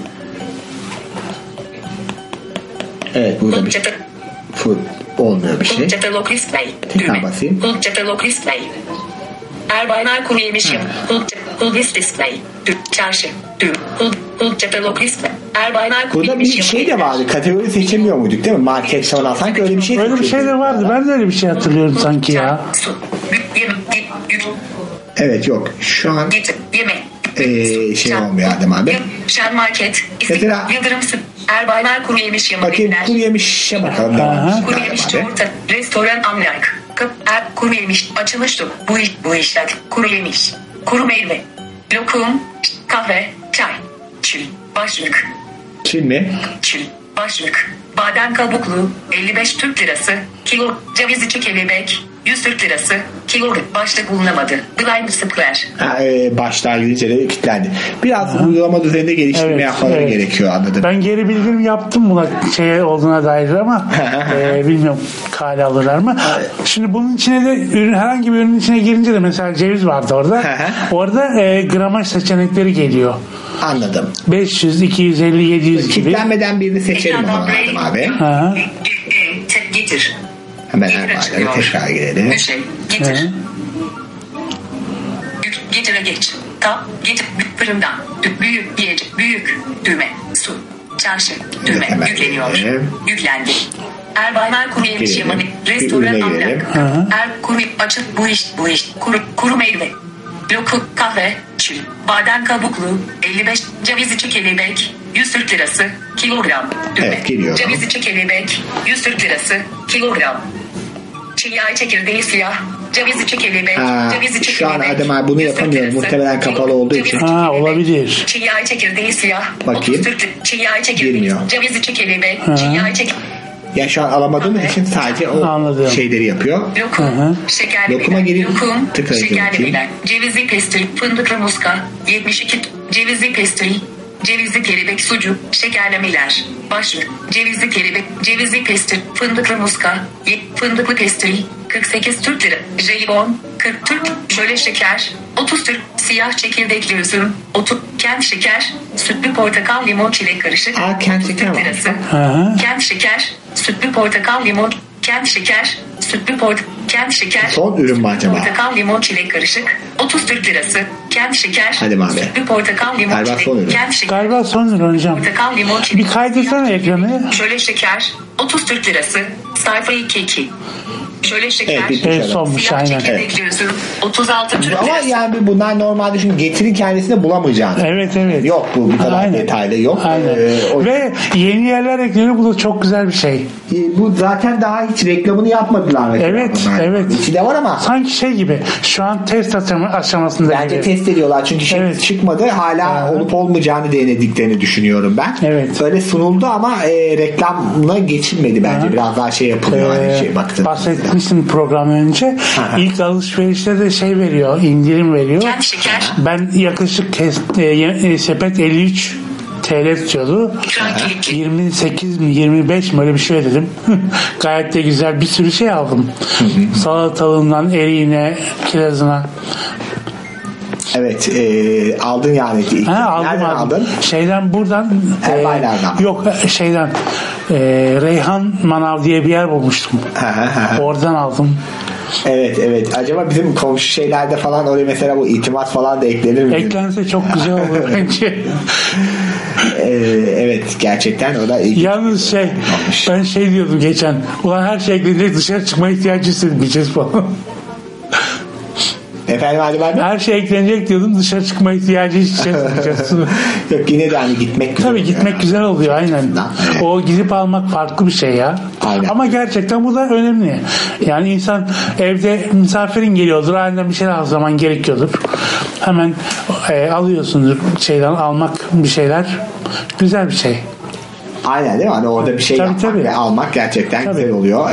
Evet, burada bir full olmuyor bir şey. Full Katalog Display. Tekrar basayım. Full Katalog Display. Erbayner Kuru Yemişim. Full Display. Çarşı. Full Katalog Display. Erbayner Kuru Burada bir şey de vardı. Kategori seçemiyor muyduk değil mi? Market falan. Sanki öyle bir şey. Öyle bir şey de vardı. Ben de öyle bir şey hatırlıyorum sanki ya. Evet, yok. Şu an yemek. Şey olmuyor Adem abi. Şen Market. Mesela Yıldırım Erbayner Kuru Yemişim. Bakayım kuru yemişe bakalım. Kuru Yemiş Yumurta. Restoran Amlak. Kuru Yemiş. Açılıştı. Bu işler. Kuru Yemiş. Kuru meyve. Lokum. Kahve. Çay. Çil. Başlık. Çil mi? Çil. Başlık. Badem kabuklu 55 Türk lirası. Kilo. Ceviz içi kelebek 100 Türk lirası. Kilo. Başlık bulunamadı. Blind Square. Başlar gidince de kilitlendi. Biraz uygulama düzeninde geliştirme yapmaları gerekiyor, anladım. Ben geri bildirim yaptım buna şey olduğuna dair ama bilmiyorum kale alırlar mı? Şimdi bunun içine de herhangi bir ürünün içine girince de mesela ceviz vardı orada. Orada gramaj seçenekleri geliyor. Anladım. 500, 250, 700 gibi. Kilitlenmeden birini seçelim o zaman abi. Getir. Hemen tekrar girelim. Getir. Getire geç. Getir. Fırından. Büyük. Düğme. Su. Çarşı. Düğme. Yükleniyor. Yüklendi. Erbayner Kuru Yemiş Yamani. Restoran Amlak. Kuru açık bu iş. Kuru meyve. Lokum. Kahve. Çil. Badem kabuklu 55 ceviz içi kelebek 100 Türk lirası kilogram. Evet, geliyor. Ceviz içi kelebek 100 Türk lirası kilogram. Çiğ çekirdeği siyah. Ceviz içi kelebek. Ceviz içi şu kelebek. Şu an Adem abi bunu yapamıyorum. Muhtemelen kapalı olduğu için. Olabilir. Çiğ çekirdeği siyah. Bakayım. Çiğ çekirdeği. Ceviz içi kelebek. Çiğ çekirdeği. Ya şu an alamadığımız için sadece o şeyleri yapıyor. Lokum, şekerli lokuma girip tıklayacağım. Cevizli pestry, fındıklı muska, 72 cevizli pestry, cevizli kelebek sucuk, şekerlemeler. Başlık, cevizli kelebek, cevizli pestry, fındıklı muska, fındıklı pestry, 48 Türk lira, jelibon, 40 Türk, şöyle şeker, 30 Türk, siyah çekirdekli üzüm, 30 kent şeker, sütlü portakal limon çilek karışık, kent şeker var. Kent şeker, sütlü portakal limon, kent şeker, kent şeker. Son ürün mü acaba? Portakal limon çilek karışık, 30 Türk lirası, kent şeker. Hadi abi. Sütlü portakal limon çilek, kent şeker. Galiba son ürün hocam. Portakal limon çilek. Bir kaydırsana ekranı. Şöyle şeker, 30 Türk lirası, sayfa 2. Şöyle şeker. Evet, bitmiş En sonmuş siyah aynen. çekirdek diyorsun. 36 Türk Ama lirası. yani bunlar normalde çünkü getirin kendisini bulamayacağını. Evet evet. Yok bu kadar Aynen. detaylı yok. Aynen. Ve yeni yerler ekleniyor. Bu da çok güzel bir şey. Bu zaten daha hiç reklamını yapmadılar. Evet, evet. İçinde var ama. Sanki şey gibi. Şu an test aşamasında Bence gibi. test ediyorlar çünkü çıkmadı. Hala olup olmayacağını denediklerini düşünüyorum ben. Evet. Böyle sunuldu ama reklamına geçilmedi bence. Biraz daha şey yapılıyor. Hani şey baktım. Bahsetmiştim program önce. İlk alışverişte de şey veriyor. İndirim veriyor. Ben yaklaşık sepet 53 TL tutuyordu. 28 mi 25 mi öyle bir şey ödedim. Gayet de güzel bir sürü şey aldım. Salatalığından eriğine, kirazına. Evet, aldın yani. Nereden aldın? Şeyden buradan. Erbaylardan. Yok şeyden. Reyhan Manav diye bir yer bulmuştum. Oradan aldım. Evet evet. Acaba bizim komşu şeylerde falan oraya mesela bu itimat falan da eklenir mi? Eklense çok güzel olur bence. Evet gerçekten o da yalnız şey ben şey diyordum geçen ulan her şey eklenecek dışarı çıkma ihtiyacı hissetmeyeceğiz falan. Efendim hadi ben her şey eklenecek diyordum dışarı çıkma ihtiyacı hissetmeyeceğiz. Yok yine de hani gitmek güzel. Tabii gitmek güzel oluyor aynen. O gidip almak farklı bir şey ya. Aynen. Ama gerçekten bu da önemli. Yani insan evde misafirin geliyordur halinden bir şeyler zaman gerekiyordur. Hemen alıyorsundur şeyden almak bir şeyler güzel bir şey. Aynen değil mi? Hani orada bir şey yapmak ve almak gerçekten güzel oluyor.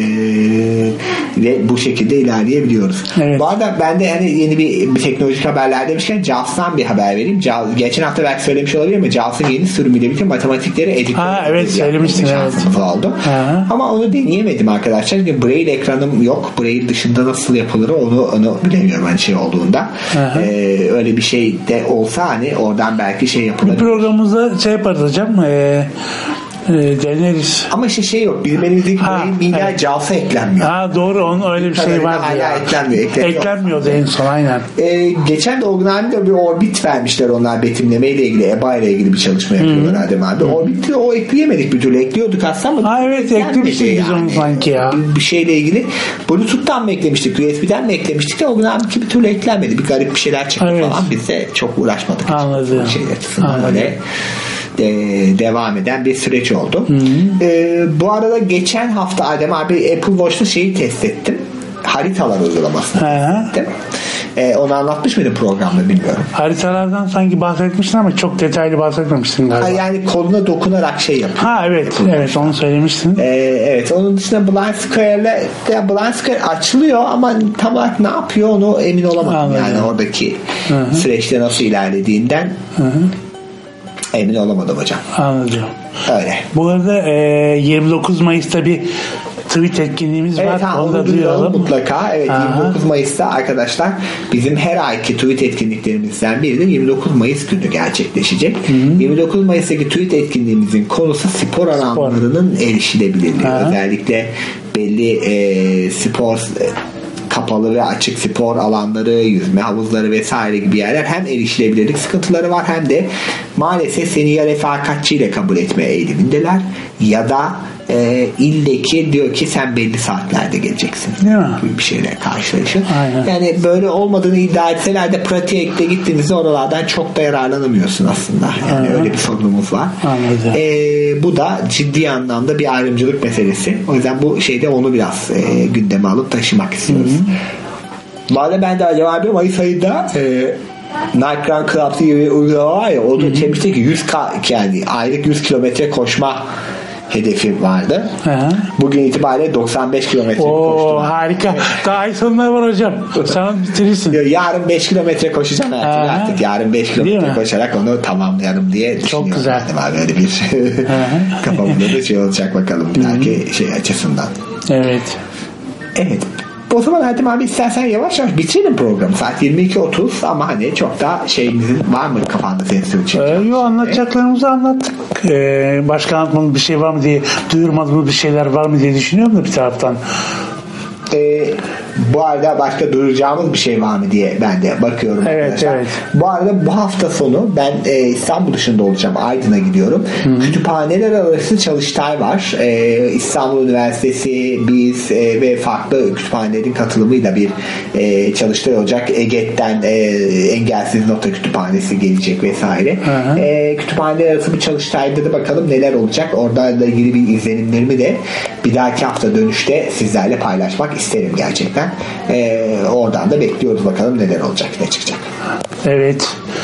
Ve bu şekilde ilerleyebiliyoruz. Evet. Bu arada ben de hani yeni bir teknolojik haberler demişken JAWS'tan bir haber vereyim. Geçen hafta belki söylemiş olabilirim ama JAWS'ın yeni sürümüyle bütün matematikleri editledim. Evet söylemiştin. Evet. Oldu. Ama onu deneyemedim arkadaşlar. Çünkü Braille ekranım yok. Braille dışında nasıl yapılır onu bilemiyorum hani şey olduğunda. Öyle bir şey de olsa hani oradan belki şey yapılır. Bir programımızda şey yaparız hocam. Deneriz. Ama işte şey yok. Benim elimizdeki milyar JAWS'a eklenmiyor. Doğru onun öyle bir şey var. Hala eklenmiyor. Eklenmiyordu en son aynen. Geçen de Ognani'de bir Orbit vermişler onlar betimleme ile ilgili. EBA ile ilgili bir çalışma yapıyorlar Adem abi. Orbit'i o ekleyemedik bir türlü. Ekliyorduk aslında ama evet eklemiştik biz onu sanki ya. Bir şeyle ilgili. Bluetooth'tan mı eklemiştik? USB'den mi eklemiştik? Ognani'ki bir türlü eklenmedi. Bir garip bir şeyler çıktı falan. Biz de çok uğraşmadık. Anladım. Öyle devam eden bir süreç oldu. Bu arada geçen hafta Adem abi Apple Watch'ta şeyi test ettim. Haritalar uygulamasını test ettim. Onu anlatmış mıydım programda bilmiyorum. Haritalardan sanki bahsetmiştin ama çok detaylı bahsetmemiştin galiba. Yani koluna dokunarak şey yapıyor. Evet onu söylemiştin. Evet onun dışında Blind Square açılıyor ama tam olarak ne yapıyor onu emin olamadım. Yani oradaki süreçte nasıl ilerlediğinden emin olamadım hocam. Anladım. Öyle. Bu arada 29 Mayıs'ta bir tweet etkinliğimiz var. Onu da duyuralım mutlaka. Evet 29 Mayıs'ta arkadaşlar bizim her ayki tweet etkinliklerimizden biri de 29 Mayıs günü gerçekleşecek. 29 Mayıs'taki tweet etkinliğimizin konusu spor alanlarının erişilebilirliği. Özellikle belli spor kapalı ve açık spor alanları, yüzme havuzları vesaire gibi yerler hem erişilebilirlik sıkıntıları var hem de maalesef seni ya refakatçiyle kabul etme eğilimindeler ya da ildeki diyor ki sen belli saatlerde geleceksin gibi bir şeyle karşılaşın. Yani böyle olmadığını iddia etseler de pratiğe de gittiğinizde oralardan çok da yararlanamıyorsun aslında. Yani öyle bir sorunumuz var. Bu da ciddi anlamda bir ayrımcılık meselesi. O yüzden bu şeyde onu biraz gündeme alıp taşımak istiyoruz. Bu arada ben de acaba bir Mayıs ayında Nike Run Club gibi bir uygulama var ya o da demişti ki 100K yani aylık 100 kilometre koşma hedefi vardı. Bugün itibariyle 95 kilometre koştum. Harika. Daha ay sonuna var hocam. Sen bitirirsin. Yarın 5 kilometre koşacağım artık. Yarın 5 kilometre koşarak onu tamamlayalım diye düşünüyorum. Çok güzel. Böyle bir kafamda da şey olacak bakalım bir dahaki şey açısından. Evet. Evet. O zaman Hatim abi istersen yavaş yavaş bitirelim programı. Saat 22.30 ama hani çok da şeyimizin var mı kafanda senin söyleyeceğin? Yok anlatacaklarımızı anlattık. Başka anlatmadığımız bir şey var mı diye duyurmadığımız bir şeyler var mı diye düşünüyorum da bir taraftan. Bu arada başka duyuracağımız bir şey var mı diye ben de bakıyorum. Evet, arkadaşlar. evet. Bu arada bu hafta sonu ben İstanbul dışında olacağım. Aydın'a gidiyorum. Kütüphaneler arası çalıştay var. İstanbul Üniversitesi, biz ve farklı kütüphanelerin katılımıyla bir çalıştay olacak. EGET'ten Engelsiz Nota Kütüphanesi gelecek vesaire. Kütüphaneler arası bir çalıştayda da bakalım neler olacak. Oralarla ilgili bir izlenimlerimi de bir dahaki hafta dönüşte sizlerle paylaşmak isterim gerçekten. Oradan da bekliyoruz bakalım neler olacak, ne çıkacak. Evet.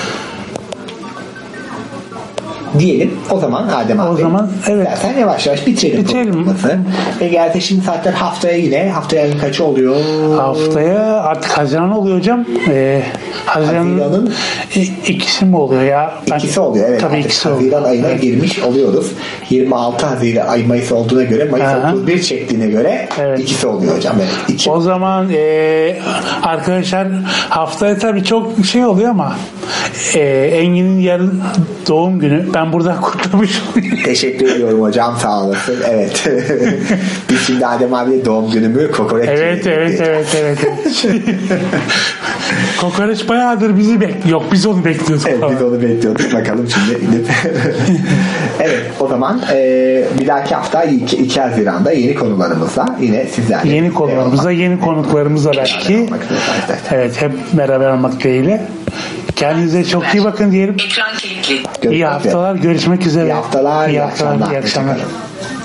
Diyelim. O zaman Adem abi. O zaman evet. Sen yavaş yavaş bitirelim. Geldi şimdi saatler haftaya yine. Haftaya kaçı oluyor? Haftaya artık Haziran oluyor hocam. Haziran'ın ikisi mi oluyor ya? İkisi oluyor evet. Tabii ikisi oluyor. Haziran ayına girmiş oluyoruz. 26 Haziran ay Mayıs olduğuna göre Mayıs 31 çektiğine göre ikisi oluyor hocam. Evet, o zaman arkadaşlar haftaya tabii çok şey oluyor ama Engin'in yarın doğum günü. Ben burada kutlamış olayım. Teşekkür ediyorum hocam, sağ olasın. Evet. Biz şimdi Adem abiyle doğum günümü kokoreç. Evet. Kokoreç bayağıdır bizi bekliyor. Yok biz onu bekliyorduk. Evet biz onu bekliyorduk. Bakalım şimdi. Evet o zaman bir dahaki hafta 2 Haziran'da yeni konularımızla yine sizlerle. Yeni konularımızla, yeni konuklarımızla belki. Evet hep beraber olmak dileğiyle. Kendinize çok iyi bakın diyelim. Ekran kilitli. İyi haftalar. Görüşmek üzere. İyi haftalar. İyi akşamlar.